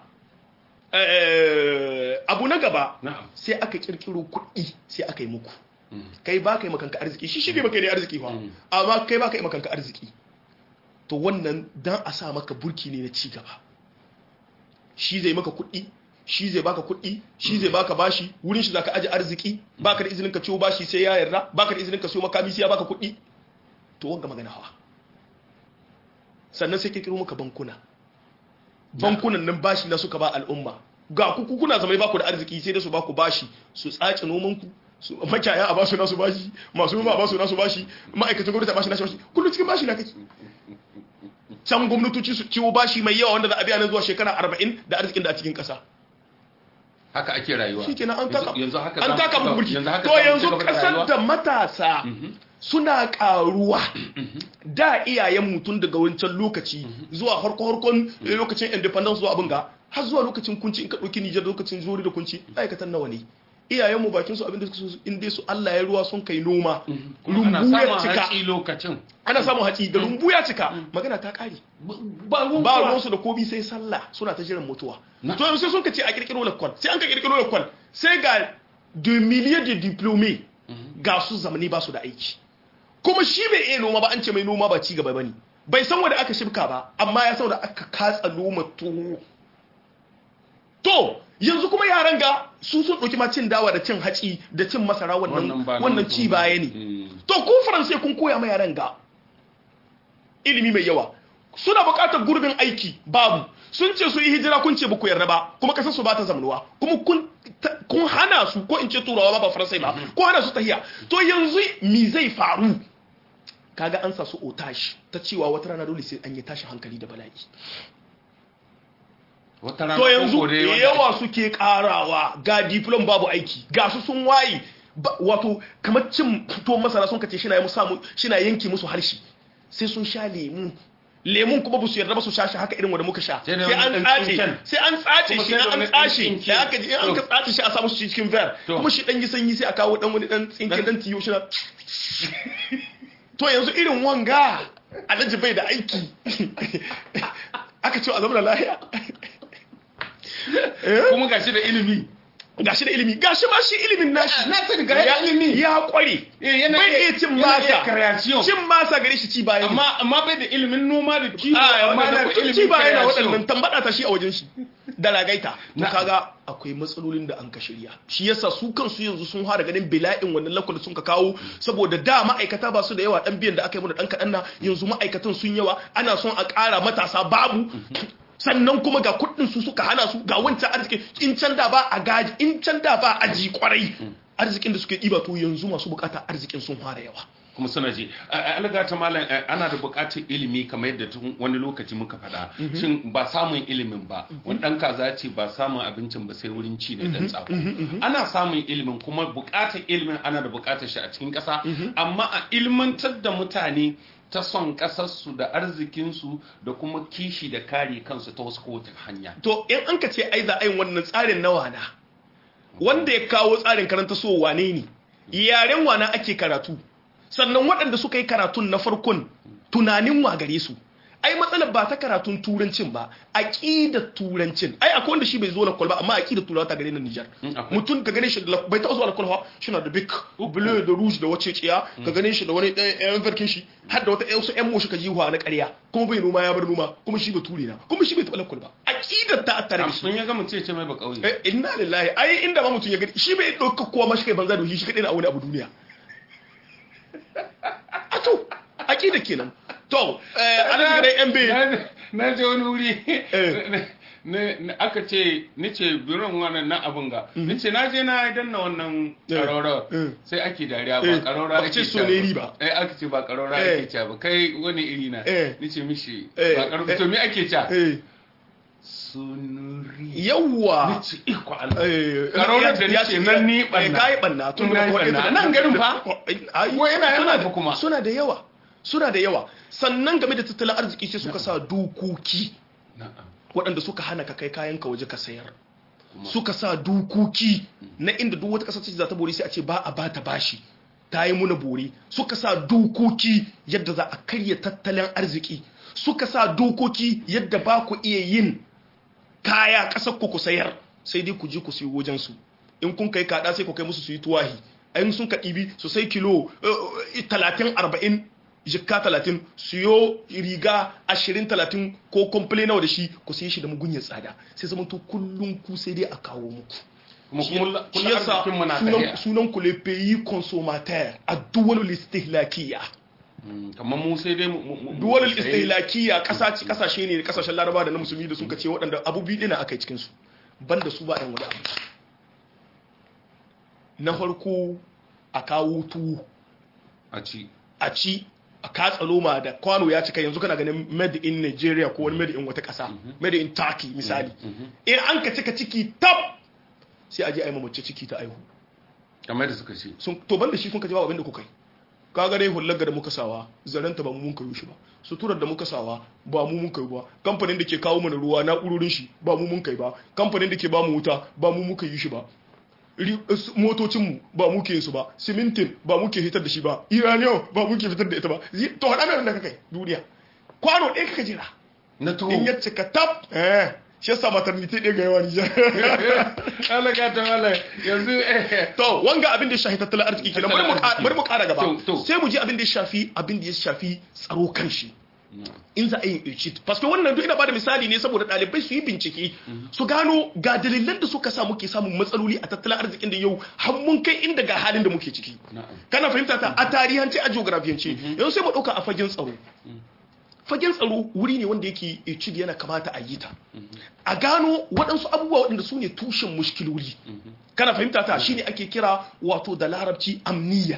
abu na gaba sai aka kirkiro kuɗi sai aka yi muku kai ba ka yi makanka arziki shi shi bai maka ne arziki ba amma kai ba ka yi makanka arziki to wannan dan a sa maka burki ne na ci gaba shi zai maka kuɗi shi zai baka kuɗi shi zai baka bashi wurin shi zaka aje arziki baka da izinin ka ciwo bashi sai ya yarda baka da izinin ka siyo makami sai ya baka kuɗi to wanga magana hawa sannan sai kirkiro maka bankuna bankunan nan bashi na suka ba al'umma ga ku kuna zama ba ku da arziki sai da su ba ku bashi su tsace noman ku su makiyaya a ba su nasu bashi masu noma a ba su nasu bashi ma'aikatan gwamnati a bashi nasu bashi kullum cikin bashi na kake can gwamnatoci su ciwo bashi mai yawa wanda za a biya nan zuwa shekara arba'in da arzikin da a cikin kasa haka ake rayuwa shikenan an taka yanzu haka an taka mu burki to yanzu kasar da matasa suna karuwa da iyayen mutum daga wancan lokaci zuwa harko-harkon lokacin independence zuwa abin ga har zuwa lokacin kunci in ka ɗauki Nijar lokacin zori da kunci aikatan nawa ne iyayenmu bakin su abin da su inda su Allah ya ruwa sun kai noma rumbu ya cika lokacin ana samun haci da rumbu ya cika magana ta kare ba ruwan su da kobi sai sallah suna ta jiran mutuwa to yanzu sai sun kace a kirkiro lakwal sai an ka kirkiro lakwal sai ga deux milliers de diplômés ga su zamani ba su da aiki kuma shi bai iya noma ba an ce mai noma ba ci gaba bane bai san wanda aka shibka ba amma ya san da aka katsa noma tuwo to yanzu kuma yaran ga su sun ɗauki ma cin dawa da cin haci da cin masara wannan wannan ci baya ne to ku faransai kun koya ma yaran ga ilimi mai yawa suna buƙatar gurbin aiki babu sun ce su yi hijira kun ce ba ku yarda ba kuma kasar su ba ta zamanuwa kuma kun kun hana su ko in ce turawa ba ba faransai ba ko hana su tahiya to yanzu mi zai faru kaga an sa su otashi ta cewa wata rana dole sai an yi tashi hankali da bala'i to yanzu yawa suke karawa ga diplom babu aiki ga su sun wayi wato kamar cin to masara sun kace shina musu shina yanki musu harshe sai sun sha lemu lemun kuma ba su yarda ba su sha shi haka irin wanda muka sha sai an tsace sai an tsace shi an tsace da aka ji an ka tsace shi a samu shi cikin ver kuma shi dan yi sanyi sai a kawo dan wani dan tsinke dan tiyo shi to yanzu irin wanga alhaji bai da aiki aka ce a zama da lahiya kuma gashi da ilimi gashi da ilimi gashi ma shi ilimin nashi na sani ga ya ilimi ya kware yana bai iya cin masa creation cin masa gare shi ci baya amma amma bai da ilimin noma da kiwo amma da da ci baya na waɗannan tambada ta shi a wajen shi da ragaita to kaga akwai matsalolin da an ka shirya shi yasa su kansu yanzu sun fara ganin bila'in wannan lakwal sun ka kawo saboda da ma'aikata ba su da yawa dan biyan da aka yi mana dan kadan na yanzu ma'aikatan sun yawa ana son a ƙara matasa babu sannan kuma ga kudin su suka hana su ga wancan arziki in can da ba a gaji in can da ba aji kwarai arzikin da suke ɗiba to yanzu masu bukata arzikin sun fara yawa kuma suna ji alga ta malam ana da bukatar ilimi kamar yadda tun wani lokaci muka faɗa shin ba samun ilimin ba wani ɗan kaza ce ba samun abincin ba sai wurin ci ne dan tsako ana samun ilimin kuma bukatar ilimin ana da bukatar shi a cikin ƙasa amma a ilmantar da mutane ta son ƙasarsu da arzikinsu da kuma kishi da kare kansu ta wasu kowace hanya to in an ka ce ai za a yi wannan tsarin na wana wanda ya kawo tsarin karanta so wane ne yaren wana ake karatu sannan waɗanda suka yi karatun na farkon tunanin wa gare su ai matsalar ba ta karatun turancin ba aqidar turancin ai akwai wanda shi bai zo lakol ba amma aqidar turawa ta gare na Niger mutum ka gane shi bai ta zuwa lakol ba shi na da big blue da rouge da wace ciya ka gane shi da wani ɗan farkin shi har da wata ɗan su ƴan moshi ka jiwa na ƙarya kuma bai noma ya bar noma kuma shi ba ture na kuma shi bai taɓa lakol ba aqidar ta attare shi sun ya ga mutum ya ce mai ba kauye eh inna lillahi ai inda ma mutum ya gani shi bai dauka kowa mashi kai banza da shi shi kadai na wani abu duniya ato aqida kenan to ana shiga dai mb na je wani wuri aka ce nace biron wannan na abun ga nace na je na danna wannan karora sai ake dariya ba karora ake ce so ne riba eh aka ce ba karora ake ce ba kai wani iri na nace mishi ba karora to me ake ce sunuri yawa nace iko Allah karora da nace nan ni banna kai banna tun da nan garin fa ko yana yana kuma suna da yawa suna da yawa sannan game da tattalin arziki sai suka sa dokoki waɗanda suka hana ka kai kayan ka waje ka sayar suka sa dokoki na inda duk wata ƙasar ce za ta bori sai a ce ba a bata bashi ta yi muna bori suka sa dokoki yadda za a karya tattalin arziki suka sa dokoki yadda ba ku iya yin kaya ƙasar ku ku sayar sai dai ku je ku sayi wajen su in kun kai kada sai ku kai musu su yi tuwahi ayin sun ka ɗibi su sai kilo talatin arba'in jikka talatin siyo riga ashirin talatin ko komple nawa da shi ku sai shi da mugunyar tsada sai zama to kullum ku sai dai a kawo muku shi yasa sunan ku le pays consommateur a duwal istihlakiya kamar mu sai dai duwal istihlakiya kasashe kasashe ne kasashen laraba da na musulmi da suka ce waɗanda abubuwa ɗina aka yi cikin su banda su ba ɗan wani abu na farko a kawo tuwo a ci a ci a katsa loma da kwano ya cika yanzu kana ganin made in Nigeria ko wani made in wata kasa made in Turkey misali in an ka cika ciki tab sai a je a yi mamace ciki ta aihu kamar da suka ce sun to banda shi kun ka jawabu abinda kuka yi ka ga dai hullar da muka sawa zaranta ba mu mun kayo shi ba suturar da muka sawa ba mu mun kai ba kamfanin da ke kawo mana ruwa na'urorin shi ba mu mun kai ba kamfanin da ke ba mu wuta ba mu muka yi shi ba motocinmu ba muke su ba simintin ba muke fitar da shi ba iraniyo ba muke fitar da ita ba to haɗa mai wanda ka kai duniya kwano ɗaya kaka jira na tuwo in ya cika tab eh shi yasa maternity ɗaya ga yawa nijar alaga ta mala yanzu to wanga abin da ya shafi tattalin arziki kenan bari mu ƙara gaba sai mu ji abin da ya shafi abin da ya shafi tsaro kan shi in za a yi irshid paske wannan duk ina bada misali ne saboda ɗalibai su yi bincike su gano ga dalilan da suka sa muke samun matsaloli a tattalin arzikin da yau har mun kai inda ga halin da muke ciki kana fahimta ta a tarihance a geografiyance yanzu sai mu ɗauka a fagen tsaro fagen tsaro wuri ne wanda yake irshid yana kamata a yi ta a gano waɗansu abubuwa waɗanda su ne tushen mushkiloli kana fahimta ta shine ake kira wato da larabci amniya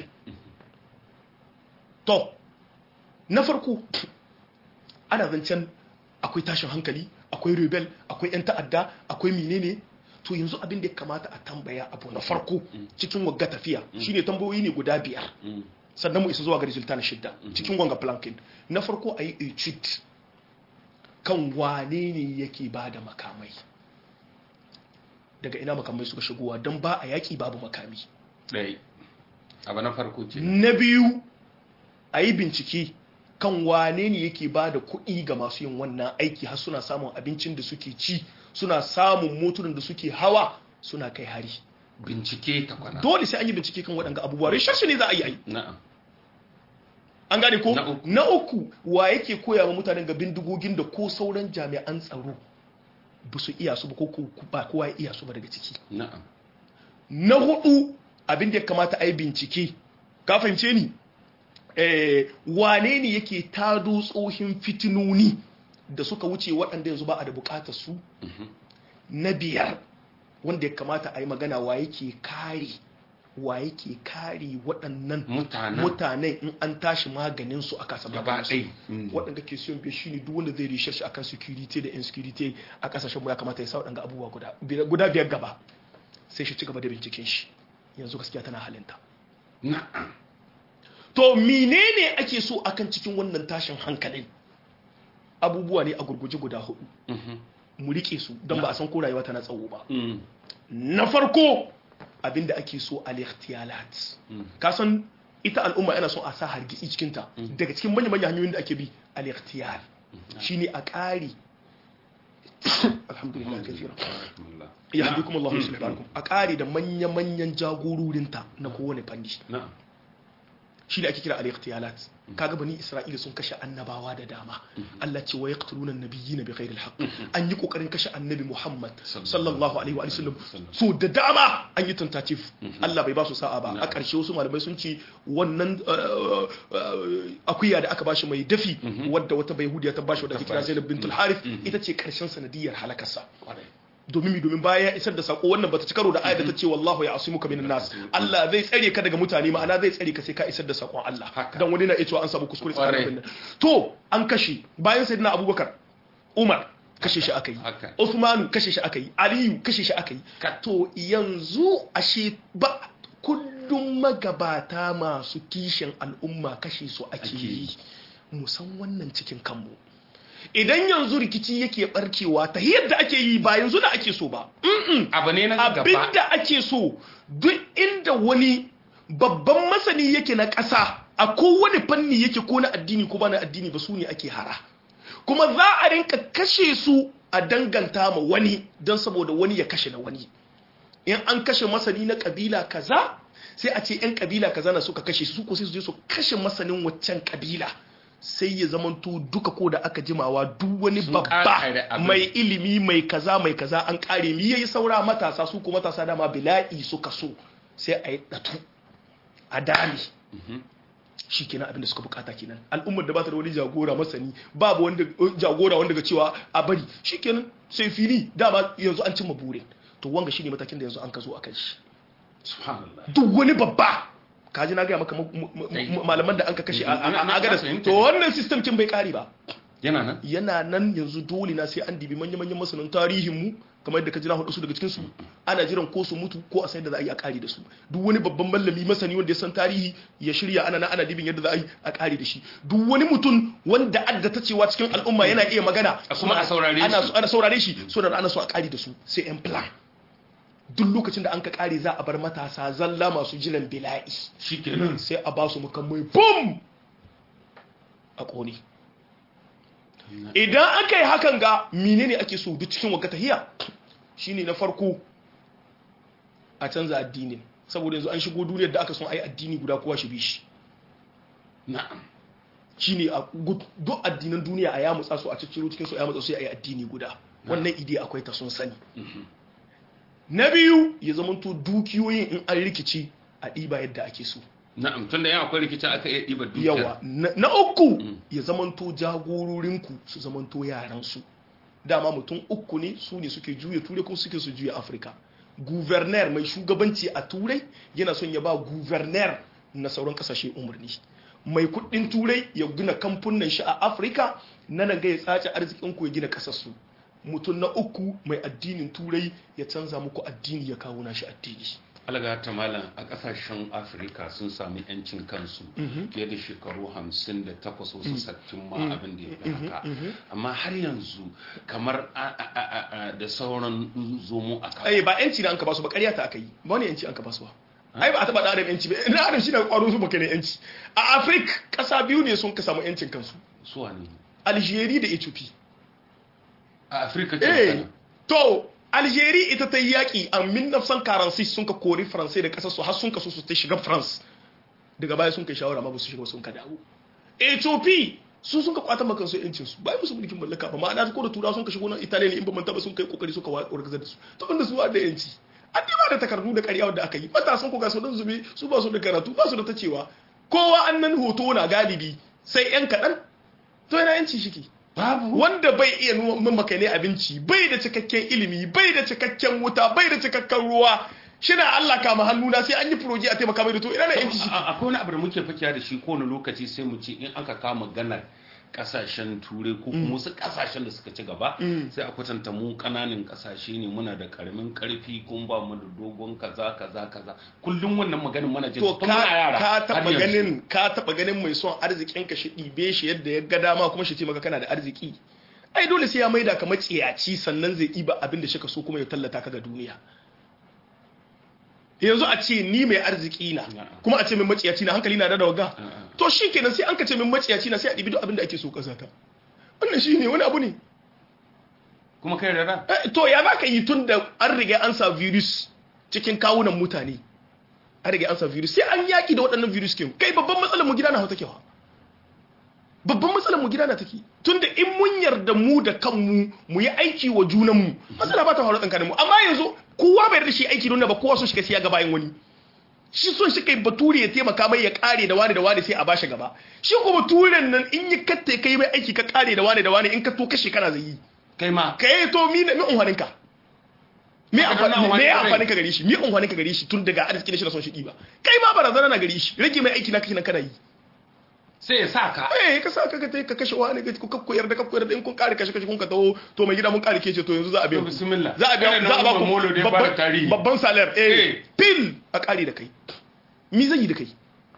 to na farko ana zancen akwai tashin hankali akwai rebel akwai yan ta'adda akwai menene to yanzu abin da ya kamata a tambaya abu na farko cikin wagga tafiya shine tambayoyi ne guda biyar sannan mu isa zuwa ga resulta na shidda cikin wanga planking na farko ayi etude kan wane ne yake bada makamai daga ina makamai suka shigowa don ba a yaki babu makami dai abu na farko ce na biyu ayi bincike kan wane ne yake ba da kuɗi ga masu yin wannan aiki har suna samun abincin da suke ci suna samun motunan da suke hawa suna kai hari bincike ta kwana dole sai an yi bincike kan waɗanga abubuwa research ne za a yi ai na'am an gane ko Na uku. na uku wa yake koya wa mutanen ga bindigogin da ko sauran jami'an tsaro ba su iya su ba ko ko- ba kowa ya iya su ba daga ciki na'am na hudu abin da ya kamata a yi bincike ka fahimce ni eh, wane ne yake tado tsohin fitinoni da suka wuce waɗanda yanzu ba a da bukatar su na biyar wanda ya kamata a yi magana wa yake kare wa yake kare waɗannan mutanen mutanen in an tashi maganin su a kasa gaba maganin su ɗai Mm. waɗanda ke siyon biya shine duk wanda zai research akan security da insecurity a kasashen mu ya kamata ya sa waɗanga abubuwa guda biyar- guda biyar gaba sai shi ci gaba da binciken shi yanzu gaskiya tana halinta na'am to menene ake so akan cikin wannan tashin hankalin abubuwa ne a gurguje guda hudu Mhm. mu rike su don ba a san ko rayuwa tana tsawo ba Mm. na farko abinda ake so al-ikhtiyalat Mm. ka san ita al'umma yana son a sa hargitsi cikin ta daga cikin manyan manyan hanyoyin da ake bi al-ikhtiyar shine a ƙari alhamdulillah kafira Alhamdulillah. ya hadikum Allah yuslih balakum a ƙari da manyan manyan jagororinta na kowane fanni na'am shi da ake kira al-ikhtiyalat kaga bani isra'ila sun kashe annabawa da dama Allah ce wa yaqtuluna an-nabiyina bighairi al-haqq an yi kokarin kashe annabi Muhammad sallallahu alaihi wa sallam so da dama an yi tentative Allah bai ba su sa'a ba a ƙarshe wasu malamai sun ce wannan uh, uh, akuya da aka bashi mai dafi wadda wata bayhudiya ta bashi wadda ake kira Zainab bintul Harith ita ce ƙarshen sanadiyar halakarsa kwarai domin mi domin bayan ya isar da sako wannan bata ci karo da ayat da ta ce wallahu ya asimuka minan nas Allah zai tsare ka daga mutane ma'ana zai tsare ka sai ka isar da sakon Allah Haka. dan wani na iya cewa an samu kuskure Kwarai. tsakanin nan to an kashe bayan sayyidina Abubakar Umar kashe shi aka yi Haka. Uthman kashe shi aka yi Aliyu kashe shi aka yi Ka- to yanzu ashe ba kullum magabata masu kishin al'umma kashe su ake Ake yi yi. mu san wannan cikin kanmu idan yanzu rikici yake barkewa ta yadda ake yi ba yanzu da ake so ba abu ne na gaba abinda ake so duk inda wani babban masani yake na ƙasa a kowane fanni yake ko na addini ko ba na addini ba su ne ake hara kuma za a rinka kashe su a danganta ma wani don saboda wani ya kashe na wani in an kashe masani na kabila kaza sai a ce yan kabila kaza na suka kashe su ko sai su je su kashe masanin waccan kabila sai ya zamanto duka ko da aka jimawa duk wani Sun babba ƙaƙare abin. mai ilimi mai kaza mai kaza an kare mi yayi saura matasa su ko matasa dama bila'i suka so sai a yi datu a dami shikenan abin da suka bukata kenan al'ummar da ba ta da wani jagora masani babu wanda jagora wanda ga cewa a bari shikenan sai fili dama yanzu an cimma burin to wanga shine matakin da yanzu an ka zo akan shi subhanallah duk wani babba kaji na gaya maka mu- mu- mu- Dai. malaman da an ka kashe a- a Na- na- a agadas na fahimta. to wannan system kin bai kare ba yana nan yana nan yanzu dole na sai an dibi manya-manyan masanin tarihin mu kamar yadda ka ji na hudu su daga cikin su ana jiran ko su mutu ko a san da za a yi a kare da su duk wani babban mallami masani wanda ya san tarihi ya shirya ana nan ana dibin yadda za a yi a kare da shi duk wani mutum wanda adda ta cewa cikin al'umma yana iya magana A kuma a saurare ana shi. ana saurare shi so da ana so a kare da su sai yan plan duk lokacin da an ka kare za a bar matasa zalla masu jiran bila'i shikenan sai a ba su mukammai bum a kone idan aka yi hakan ga menene ake so duk cikin wakata hiya shine na farko a canza addinin saboda yanzu an shigo duniyar da aka son ai addini guda kowa shi bi shi na'am shine a gud- duk addinan duniya a yamutsa su a cicciro cikin su a yamutsa su ai addini guda wannan ide akwai ta sun sani na biyu ya zamanto dukiyoyin in an rikici a ɗiba yadda ake so na'am tunda yan akwai rikici aka iya ɗiba dukiyar yawa na na uku ya zamanto jagororinku su zamanto yaransu dama mutum uku ne su ne suke juya turai kuma suke su juya afirka guverner mai shugabanci a turai yana son ya ba guverner na sauran kasashe umarni mai kudin turai ya gina kamfunan shi a afirka na nan ga ya tsace arzikin ku ya gina kasarsu mutum na uku mai addinin turai ya canza muku addini ya kawo nashi addini alaga ta malam a kasashen afirka sun sami yancin kansu fiye da shekaru hamsin da takwas wasu sattin ma abin da ya fi haka amma har yanzu kamar a- a- a- a- da sauran zomo a ai ba yanci da an ka basu ba ƙarya ta aka yi ba wani yanci an ka basu ba ai ba a taba da adam yanci ba na adam shi da kwaro su baka ne yanci a afirka ƙasa biyu ne sun ka samu yancin kansu suwa ne algeria da ethiopia a afirka ce eh magana. to Algeria ita ta yi yaƙi a mille neuf cent quarante-six sun ka kori Faransai da ƙasar su har sun ka so su ta shiga France daga baya sun kai shawara ma ba su shiga sun ka dawo. Ethiopia su sun ka kwata maka su yancin su bai musu mulkin mallaka ba ma'ana ko da turawa sun ka shigo nan Italiya ne in ba manta ba sun kai kokari suka wargazar da su to inda su da yanci an ba da takardu da ƙarya wanda aka yi matasan ku ga su dan zube su ba su da karatu ba su da tacewa kowa annan hoto na galibi sai yan kaɗan to yana yanci shiki babu wanda bai iya nuna maka ne abinci bai da cikakken ilimi bai da cikakken wuta bai da cikakken ruwa shina Allah kama hannuna sai an yi proje a taimaka mai da to ina na yanci shi akwai wani abu da muke fakiya da shi kowane lokaci sai mu ce in aka kama ganar kasashen turai ko kuma wasu kasashen da suka ci gaba sai a kwatanta mu kananan kasashe ne muna da karamin karfi kun ba mu da dogon kaza kaza kaza kullum wannan maganin mana jin to ka ka taba ganin ka taba ganin mai son arzikin ka shi dibe shi yadda ya ga dama kuma shi ce maka kana da arziki ai dole sai ya maida ka maciyaci sannan zai diba abin da shi ka so kuma ya tallata ka ga duniya yanzu a ce ni mai arziki na kuma a ce min maciyaci na hankali na da dawaga to shi kenan sai an ka ce min maciyaci na sai a ɗibi duk abin da ake so ƙasa ta wannan shi ne wani abu ne kuma kai rara to ya za ka yi tun da an riga an sa virus cikin kawunan mutane an riga an sa virus sai an yaƙi da waɗannan virus kin kai babban matsalar mu gida na hau take wa babban matsalar mu gida na take tun da in mun yarda mu da kanmu mu yi aiki wa junanmu matsala ba ta faru tsakaninmu amma yanzu kowa bai da shi aiki don ba kowa so shi kai ga bayan wani shi son shi kai bature ya taimaka mai ya kare da wani da wani sai a bashi gaba shi ko baturen nan in yi katte kai mai aiki ka kare da wani da wani in ka to kashe kana zai yi kai ma kai to mi mi unhwanin ka me amfani me amfani ka gare shi me unhwanin ka gare shi tun daga arziki ne shi na son shi diba kai ma barazana na gare shi rage mai aiki na kashi nan kana yi sai ya saka eh ka saka ka ka kashe wani ka ku koyar da ka koyar da in kun kare kashe kashe kun ka taho to mai gida mun kare kece to yanzu za a biya bismillah za a biya za a ba ku babban salar eh pin a kare da kai mi zan yi da kai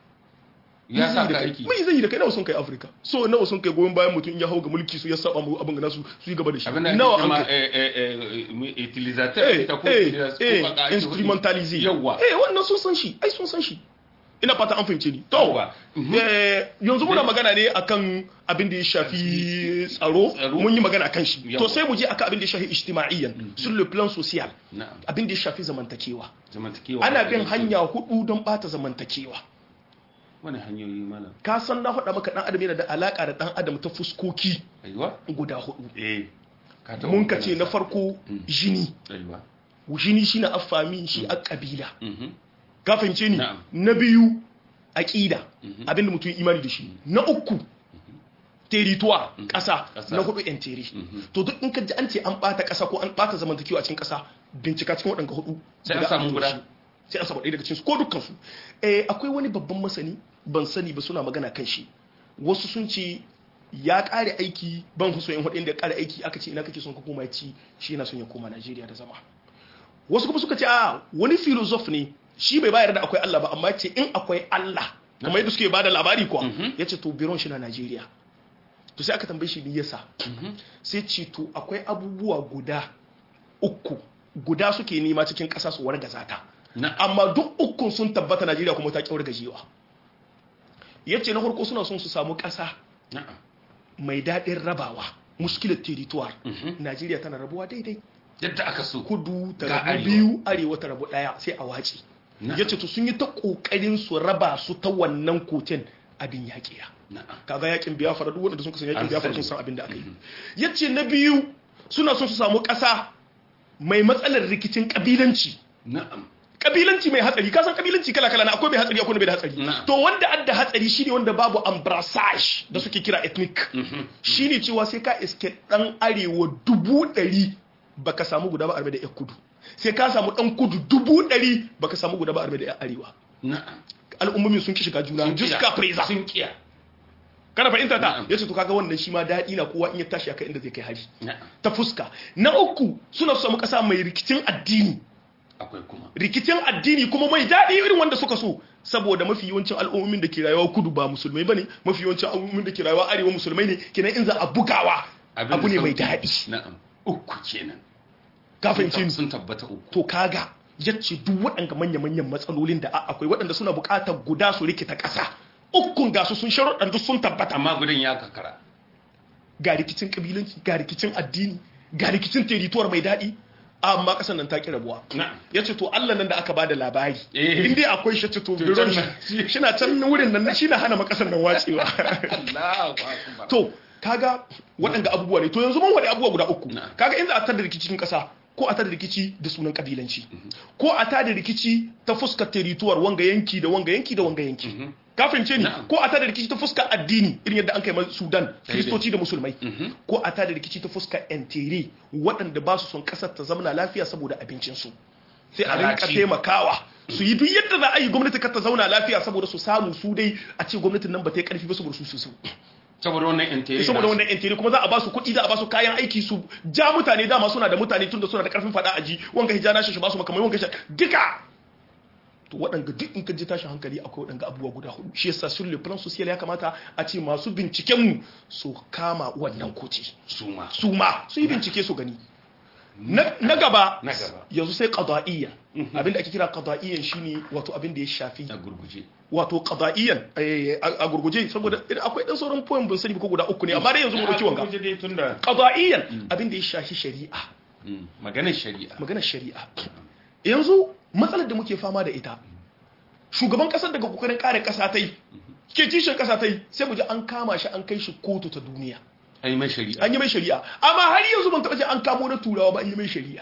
ya saka aiki mai zan yi da kai nawa sun kai Africa so nawa sun kai goyon bayan mutum ya hau ga mulki su ya saba mu abin ga nasu su yi gaba da shi nawa an eh eh utilisateur ta ko instrumentaliser yawa eh wannan sun san shi ai sun san shi ina fata an fahimce ni to yanzu muna magana ne akan abin da ya shafi tsaro mun yi magana akan shi to sai mu je akan abin da ya shafi ijtima'iyyan sur le plan social abin da ya shafi zamantakewa ana bin hanya hudu don bata zamantakewa wani hanyoyi malam ka san na faɗa maka dan adam yana da alaka da dan adam ta fuskoki aiwa guda hudu eh mun ka ce na farko jini aiwa jini shine affami shi a kabila ka fahimce ni na biyu aqida abinda mutum imani da shi na uku territoire ƙasa na hudu yan teri to duk in ka ji an ce an bata ƙasa ko an bata zamantakewa a cikin ƙasa bincika cikin waɗanda hudu sai an samu guda sai an samu ɗaya daga cikin su ko dukkan su eh akwai wani babban masani ban sani ba suna magana kan shi wasu sun ce ya ƙare aiki ban so in hudu inda ya ƙare aiki aka ce ina kake son ka koma ya ci shi yana son ya koma Najeriya da zama wasu kuma suka ce a wani philosopher ne shi bai bayar da akwai Allah ba amma ce in akwai Allah kuma yadda suke bada labari kuwa ya ce to biron shi na Najeriya to sai aka tambaye shi me yasa sai ce to akwai abubuwa guda uku guda suke nema cikin ƙasa su wargaza ta amma duk ukun sun tabbata Najeriya kuma ta kyawar gajewa yace na farko suna son su samu ƙasa mai daɗin rabawa muskilar territoire Najeriya tana rabuwa daidai yadda aka so kudu ta rabu biyu arewa ta rabu ɗaya sai a wace yace to sun yi ta kokarin su raba su ta wannan koten abin yaƙiya kaga yakin Biafra duk wanda sun kasan yakin Biafra sun san abin da aka yi yace na biyu suna son su samu ƙasa mai matsalar rikicin kabilanci na'am kabilanci mai hatsari kasan kabilanci kala kala na akwai mai hatsari akwai bai da hatsari to wanda adda hatsari shine wanda babu embrassage da suke kira ethnic shine cewa sai ka iske dan arewa dubu ɗari baka samu guda ba arba da kudu sai ka samu dan kudu dubu ɗari baka samu guda ba arba da arewa na'am al'ummomin sun ki shiga juna jiska preza sun kiya kana fahimta ta yace to kaga wannan shi ma dadi na kowa in ya tashi aka inda zai kai hari ta fuska na uku suna su samu kasa mai rikicin addini akwai kuma rikicin addini kuma mai dadi irin wanda suka so saboda mafi yawancin al'ummomin da ke rayuwa kudu ba musulmai bane mafi yawancin al'ummomin da ke rayuwa arewa musulmai ne kenan in za a bugawa abu ne mai dadi na'am uku kenan ka fahimci sun tabbata uku to kaga yace duk waɗanda manya-manyan matsalolin da akwai waɗanda suna buƙatar guda su rikita ƙasa ukun gasu sun sharuɗan duk sun tabbata amma gudun ya kakara ga rikicin kabilanci ga rikicin addini ga rikicin territoire mai daɗi amma kasan nan ta ki rabuwa Na'am. yace to Allah nan da aka bada labari Eh. in dai akwai shi to biron can shi shi na can wurin nan shi na hana makasan nan wacewa Allahu akbar. to kaga waɗanda abubuwa ne to yanzu mun wani abubuwa guda uku Na'am. kaga inda a tada rikici cikin ƙasa ko a tada rikici da sunan kabilanci ko a tada rikici ta fuskar territuwar wanga yanki da wanga yanki da wanga yanki ka fahimce ni Na'am. ko a tada rikici ta fuskar addini irin yadda an kai ma Sudan kristoci da musulmai ko a tada rikici ta fuskar entere waɗanda ba su son ƙasar ta zamana lafiya saboda abincinsu sai a rinka Karaci. taimakawa su yi duk yadda za a yi gwamnati kar ta zauna lafiya saboda su samu su dai a ce gwamnatin nan ba ta yi ƙarfi ba saboda su su su Saboda wannan interior. saboda wannan yan kuma za a ba su kuɗi za a ba su kayan aiki su ja mutane dama suna da mutane tunda suna da karfin fada aji wanga hijana shi ba su makamai wanga shi duka to waɗanga duk in ka ji tashin hankali akwai waɗanga abubuwa guda hudu shi yasa sur le plan social ya kamata a ce masu binciken mu su kama wannan koci Suma. su ma su yi bincike su gani na na gaba Na gaba. yanzu sai qada'iyya abinda ake kira qada'iyyan shine wato abin da ya shafi A gurguje. wato qada'iyyan eh, a a gurguje saboda idan akwai dan sauran poem ban sani ko guda uku ne amma dai yanzu mu dauki wanga A gurguje dai tunda qada'iyyan abin da ya shafi shari'a mm, maganar shari'a. maganar shari'a yanzu matsalar da muke fama da ita shugaban kasar daga kokarin kare kasa tai ke kishin kasa tai sai mu ji an kama shi an kai shi kotu ta duniya Ai mai shari'a. an yi mai shari'a amma har yanzu ban taɓa ji an kamo na turawa ba an yi mai shari'a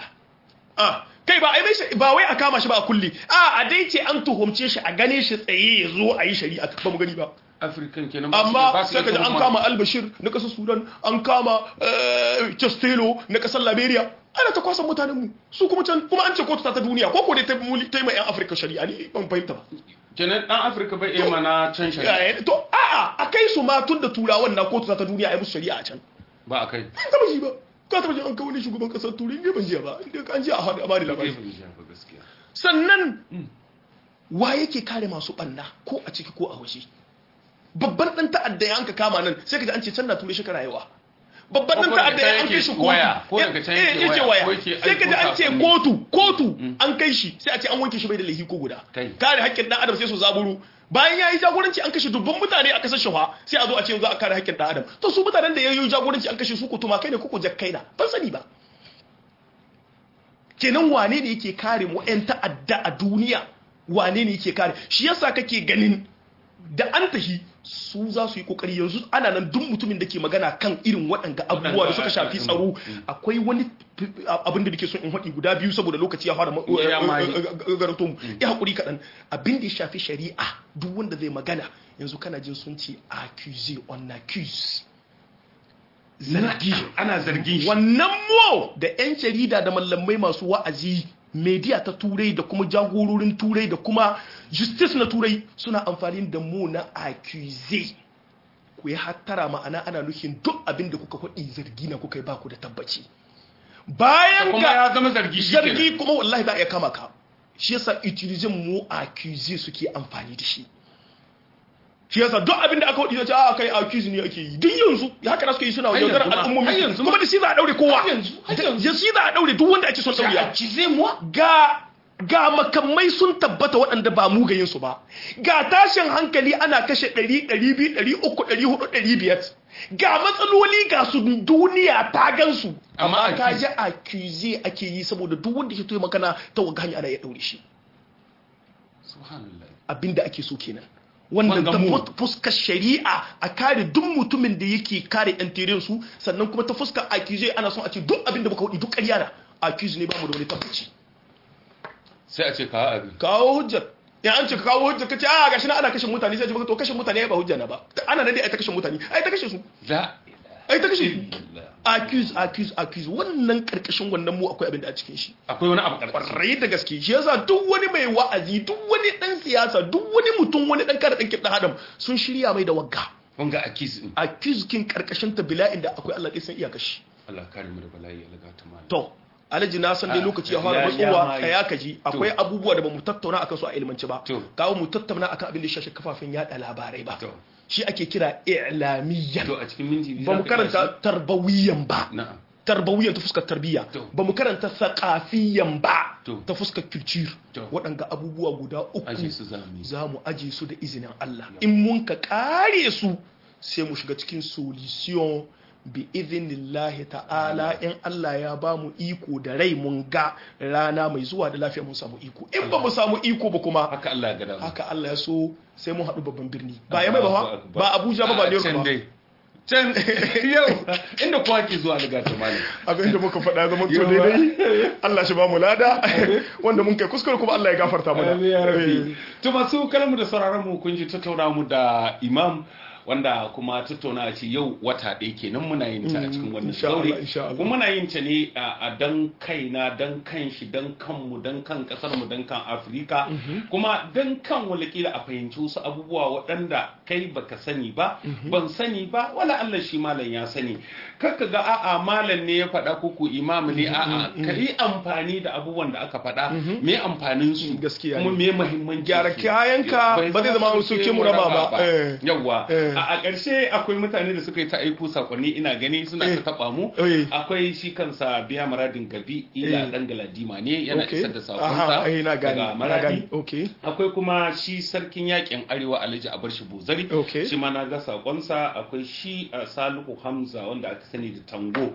ah kai ba a yi mai shari'a ba wai a kama shi ba a kulle a a dai ce an tuhumce shi a gane shi tsaye ya zo a yi shari'a ba mu gani ba African kenan ba su- ba amma su sai ka ji iya an tuhuma. kama albashir na ƙasar sudan an kama eh, Costello na ƙasar liberia ana ta kwasan mutanenmu su kuma can kuma an ce kotu ta ta duniya ko ko dai ta muli- ta yi ma 'yan afirka shari'a ne ban fahimta ba Kenan dan Africa bai iya mana can shari'a. Eh, to a'a a kai su ma tun da turawan na kotu ta ta duniya a yi musu shari'a a can Ba a kai. ban taba ji ba ka taba ji an kawo ne shugaban ƙasar turai ne ban jiya ba inda an ji a hada a bani labari Bai ban ba gaskiya. sannan wa yake kare masu ɓanna ko a ciki ko a waje babban ɗan ta'adda ya an ka kama nan sai ka ji an ce can na ture shi ka rayuwa babban ɗan Ko ta'adda daga ya can an kai shi yake kotu waya, ko daga can Eh, yake yake waya, waya ko yake sai ka ji an ce aiko kotu kotu an kai shi sai a ce an wanke shi bai da laifi ko guda Kai. kare haƙƙin ɗan adam sai su zaburu bayan ya yi jagoranci an kashe dubban mutane a kasar shafa sai a zo a ce za a kare haƙƙin ɗan adam to su mutanen da ya yi jagoranci an kashe su ko tumakai ne ko ko jakkai na ban sani ba kenan wane ne yake kare mu 'yan ta'adda a duniya wane ne yake kare shi yasa kake ganin da an tahi su za su yi kokari yanzu ana nan duk mutumin da ke magana kan irin waɗanga abubuwa da suka shafi tsaro akwai wani abin da nake son in haɗi guda biyu saboda lokaci ya fara Ya ma yi. garanto mu ya haƙuri kaɗan abin da ya shafi shari'a duk wanda zai magana yanzu kana jin sun ce accuse on accuse Zargi. Ana zargin shi. wannan mo da 'yan jarida da mallamai masu wa'azi media ta turai da kuma jagororin turai da kuma justice na turai suna amfani da mu na accuse ku yi hattara ma'ana ana nufin duk abin da kuka faɗi zargi na kuka yi baku da tabbaci bayan Kuma ga ya zama zargi shi kenan. zargi kuma wallahi za a iya kama ka shi yasa utilism mu accuse suke amfani da shi shi yasa duk abin da aka wadi zai ce a kai accuse ne ake yi duk yanzu haka na suka yi suna Har yaudarar yanzu ma, al'ummomi har yanzu ma. kuma da shi za a daure kowa Har yanzu, har yanzu. da shi za a daure duk wanda ake son daure Accuse moi. ga ga makamai sun tabbata waɗanda ba mugayen su ba ga tashin hankali ana kashe ɗari ɗari biyu ɗari uku ɗari hudu ɗari biyar ga matsaloli ga su duniya ta gansu Amma amma ka accuse- ji accuse ake yi saboda duk wanda ke toye magana ta waga hanya ana ya daure shi Subhanallah. abinda ake so kenan wannan Wanga ta mu. fus- fuskar shari'a a kare duk mutumin da yake kare yan terin su sannan kuma ta fuskar accuse ana son a ce duk abinda baka wadi duk ƙarya na accuse ne ba mu da wani tabbaci Sai a ce ka abin. kawo hujjar in an ce ka kawo hujjar ka ce a gashi na ana kashe mutane sai ce baka to kashe mutane ba hujja na ba ana nan dai ai ta kashe mutane ai ta kashe su La. ai ta kashe su illallah. accuse accuse accuse wannan karkashin wannan mu akwai abin da a cikin shi Akwai wani abu karkar. kwarai da gaske shi yasa duk wani mai wa'azi duk wani dan siyasa duk wani mutum wani dan kada dan kiɗan adam sun shirya mai da wagga Kun ga accuse din. accuse kin karkashin ta bila'in da akwai Allah ɗaya san iyakar shi Allah kare mu da bala'i Allah ta mali. to alhaji na san dai Ah, lokaci ya fara ya- ya matsowa ma yi. ka ya kaji akwai abubuwa da ba mu tattauna akan su a ilmanci ba To. kawo mu tattauna akan abin da ya shafi kafafen yada labarai ba To. shi ake kira i'lamiyyan To a cikin minti biyu ba mu za ka karanta tarbawiyyan ba tashi? Na'am. tarbawiyyan ta fuskar tarbiyya To. ba mu karanta saqafiyyan ba To. ta fuskar culture To. waɗanga abubuwa guda Aje uku su zami. za mu aje su da izinin Allah in mun ka kare su sai mu shiga cikin solution bi idhnillahi ta'ala in Allah ya ba mu iko da rai mun ga rana mai zuwa da lafiya mun samu iko in ba mu samu iko ba kuma haka Allah ya gada haka Allah ya so sai mun haɗu babban birni ba ya mai ba ba Abuja ba ba New York ba can yau inda kowa ke zuwa daga tumali abin da muka faɗa zama to daidai Allah shi ba mu lada wanda mun kai kuskure kuma Allah ya gafarta mana to masu kalmu da sauraron mu kun ji tattauna mu da imam wanda kuma tattauna ce yau wata ɗaya kenan muna yin ta a cikin wannan zaure kuma muna yin ta ne a dan kaina dan kan shi dan kanmu dan kan kasar mu dan kan Afirka kuma dan kan walakila a fahimci wasu abubuwa waɗanda kai baka sani ba ban sani ba wala Allah shi malam ya sani kakka ga a'a malam ne ya faɗa ko ku imamu ne a'a ka yi amfani da abubuwan da aka faɗa me amfanin su kuma me muhimmanci gyara kayanka ba zai zama su ke mu raba ba yawa a ƙarshe akwai mutane da suka yi ta aiko sakonni ina gani suna ta taba mu akwai shi kansa biya maradin gabi ila dan galadima ne yana isar da sakonsa daga maradi akwai kuma shi sarkin yakin arewa Alhaji Abarshi Bozari shi ma na ga sakonsa akwai shi Salihu Hamza wanda aka sani da Tango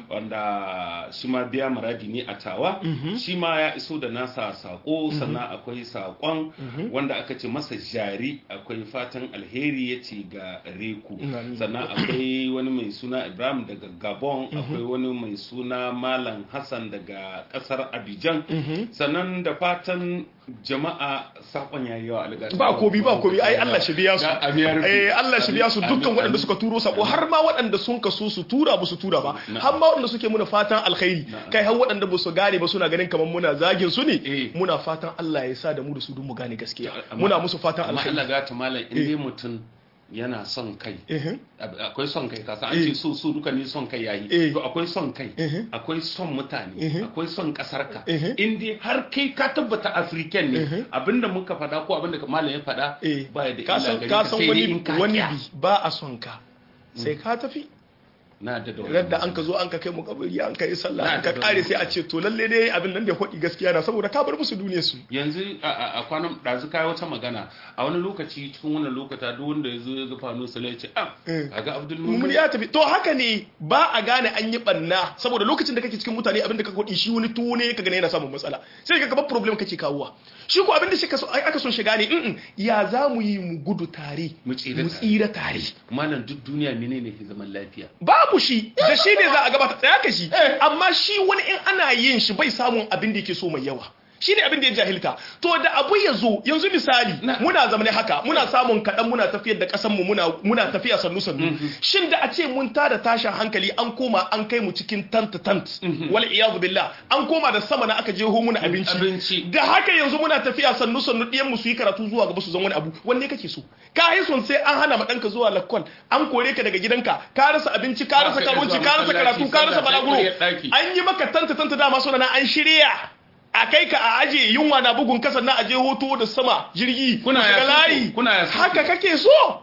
wanda shi ma biya maradi ne a Tawa shi ma ya iso da nasa sako sannan akwai sakon wanda aka ce masa jari akwai fatan alheri yace ga Reku sannan akwai wani mai suna Ibrahim daga Gabon akwai wani mai suna Malam Hassan daga kasar Abidjan sannan da fatan jama'a sakon yayi yawa alga ba kobi ba kobi ai Allah shi biya su eh Allah shi biya su dukkan waɗanda suka turo sako har ma waɗanda sun kaso su tura ba su tura ba har ma waɗanda suke muna fatan alkhairi kai har waɗanda ba su gane ba suna ganin kamar muna zagin su ne muna fatan Allah ya sa da mu da su dun mu gane gaskiya muna musu fatan alkhairi Allah ga ta malam in dai mutun yana son kai akwai son kai kasa an ce so so duka ne son kai yayi to akwai son kai akwai son mutane akwai son kasar ka in dai har kai ka tabbata African ne abinda muka fada ko abinda malam ya fada ba ya da illa gari ka san wani wani bi ba a son ka sai ka tafi na da da an ka zo an ka kai mu kabari an ka yi sallah an ka kare sai a ce to lalle dai abin nan da hodi gaskiya na saboda ka bar musu duniyar su yanzu a kwanan dazu kai wata magana a wani lokaci cikin wannan lokata duk wanda yazo ya ga fano sai ya ce ah kaga Abdul Mumin ya tafi to haka ne ba a gane an yi banna saboda lokacin da kake cikin mutane abin da ka hodi shi wani tuwo ne ka gane yana samun matsala sai ka ga problem kake kawuwa shi ko abin da shi ka so ai aka son shiga ne ya za mu yi mu gudu tare mu tsira tare malam duk duniya menene ke zaman lafiya babu shi da shi ne za a gabata tsaya ka shi amma shi wani in ana yin shi bai samun abin da yake so mai yawa shi ne abin da ya jahilta to da abu ya zo yanzu misali muna zamane haka muna samun kaɗan muna tafiyar da ƙasanmu muna muna tafiya sannu sannu shin da a ce mun tada tashin hankali an koma an kai mu cikin tant tant wal iyadu billah an koma da sama na aka je ho muna abinci da haka yanzu muna tafiya sannu sannu ɗiyan mu su yi karatu zuwa gaba su zama wani abu wanne kake so ka yi son sai an hana ma ɗanka zuwa lakkon an kore ka daga gidanka ka rasa abinci ka rasa karuwanci ka rasa karatu ka rasa balaguro an yi maka tant tant dama suna na an shirya a kai ka a aje yunwa na bugun kasar na aje hoto da sama jirgi kuna ya layi kuna haka kake so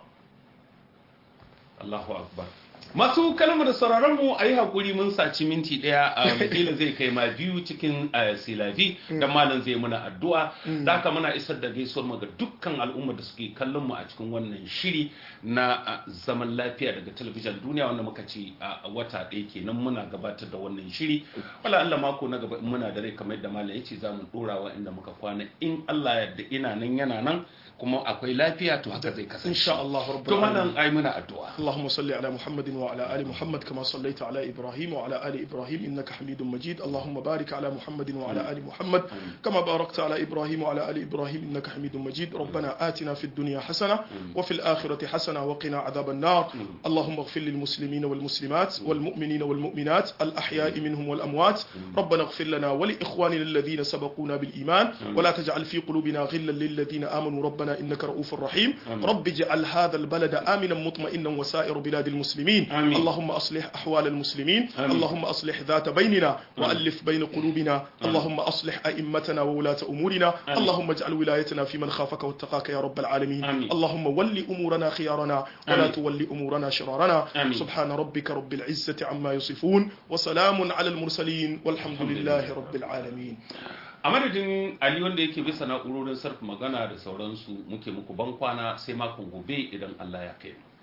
Allahu akbar masu kalmar sauraron mu ayi hakuri mun saci minti daya a wakila zai kai ma biyu cikin silavi da malam zai muna addu'a da haka muna isar da gaisuwar mu ga dukkan al'umma da suke kallon mu a cikin wannan shiri na zaman lafiya daga talabijin duniya wanda muka ce a wata ɗaya kenan muna gabatar da wannan shiri wala Allah mako na gaba in muna da rai kamar yadda malam yace zamu dorawa inda muka kwana in Allah yadda ina nan yana nan kuma akwai lafiya to haka zai kasance insha Allah rabbul to malam ai muna addu'a Allahumma salli ala Muhammadin wa ala ali Muhammad kama sallaita ala Ibrahim wa ala ali Ibrahim innaka Hamidum Majid Allahumma barik ala Muhammadin wa ala ali Muhammad kama barakta ala Ibrahim wa ala ali Ibrahim innaka Hamidum Majid ربنا آتنا في الدنيا حسنة وفي الآخرة حسنة وقنا عذاب النار اللهم اغفر للمسلمين والمسلمات والمؤمنين والمؤمنات الأحياء منهم والأموات ربنا اغفر لنا ولإخواننا الذين سبقونا بالإيمان ولا تجعل في قلوبنا غلا للذين آمنوا ربنا إنك رؤوف رحيم رب اجعل هذا البلد آمنا مطمئنا وسائر بلاد المسلمين آمين. اللهم أصلح أحوال المسلمين آمين. اللهم أصلح ذات بيننا وألف بين قلوبنا آمين. اللهم أصلح أئمتنا وولاة أمورنا آمين. اللهم اجعل ولايتنا في من خافك واتقاك يا رب العالمين آمين. اللهم ول أمورنا خيارنا ولا آمين. تول أمورنا شرارنا آمين. سبحان ربك رب العزة عما يصفون وسلام على المرسلين والحمد لله رب العالمين. a madadin Ali wanda yake bisa na'urorin sarfa magana da sauransu muke muku ban kwana sai makon gobe idan Allah ya kai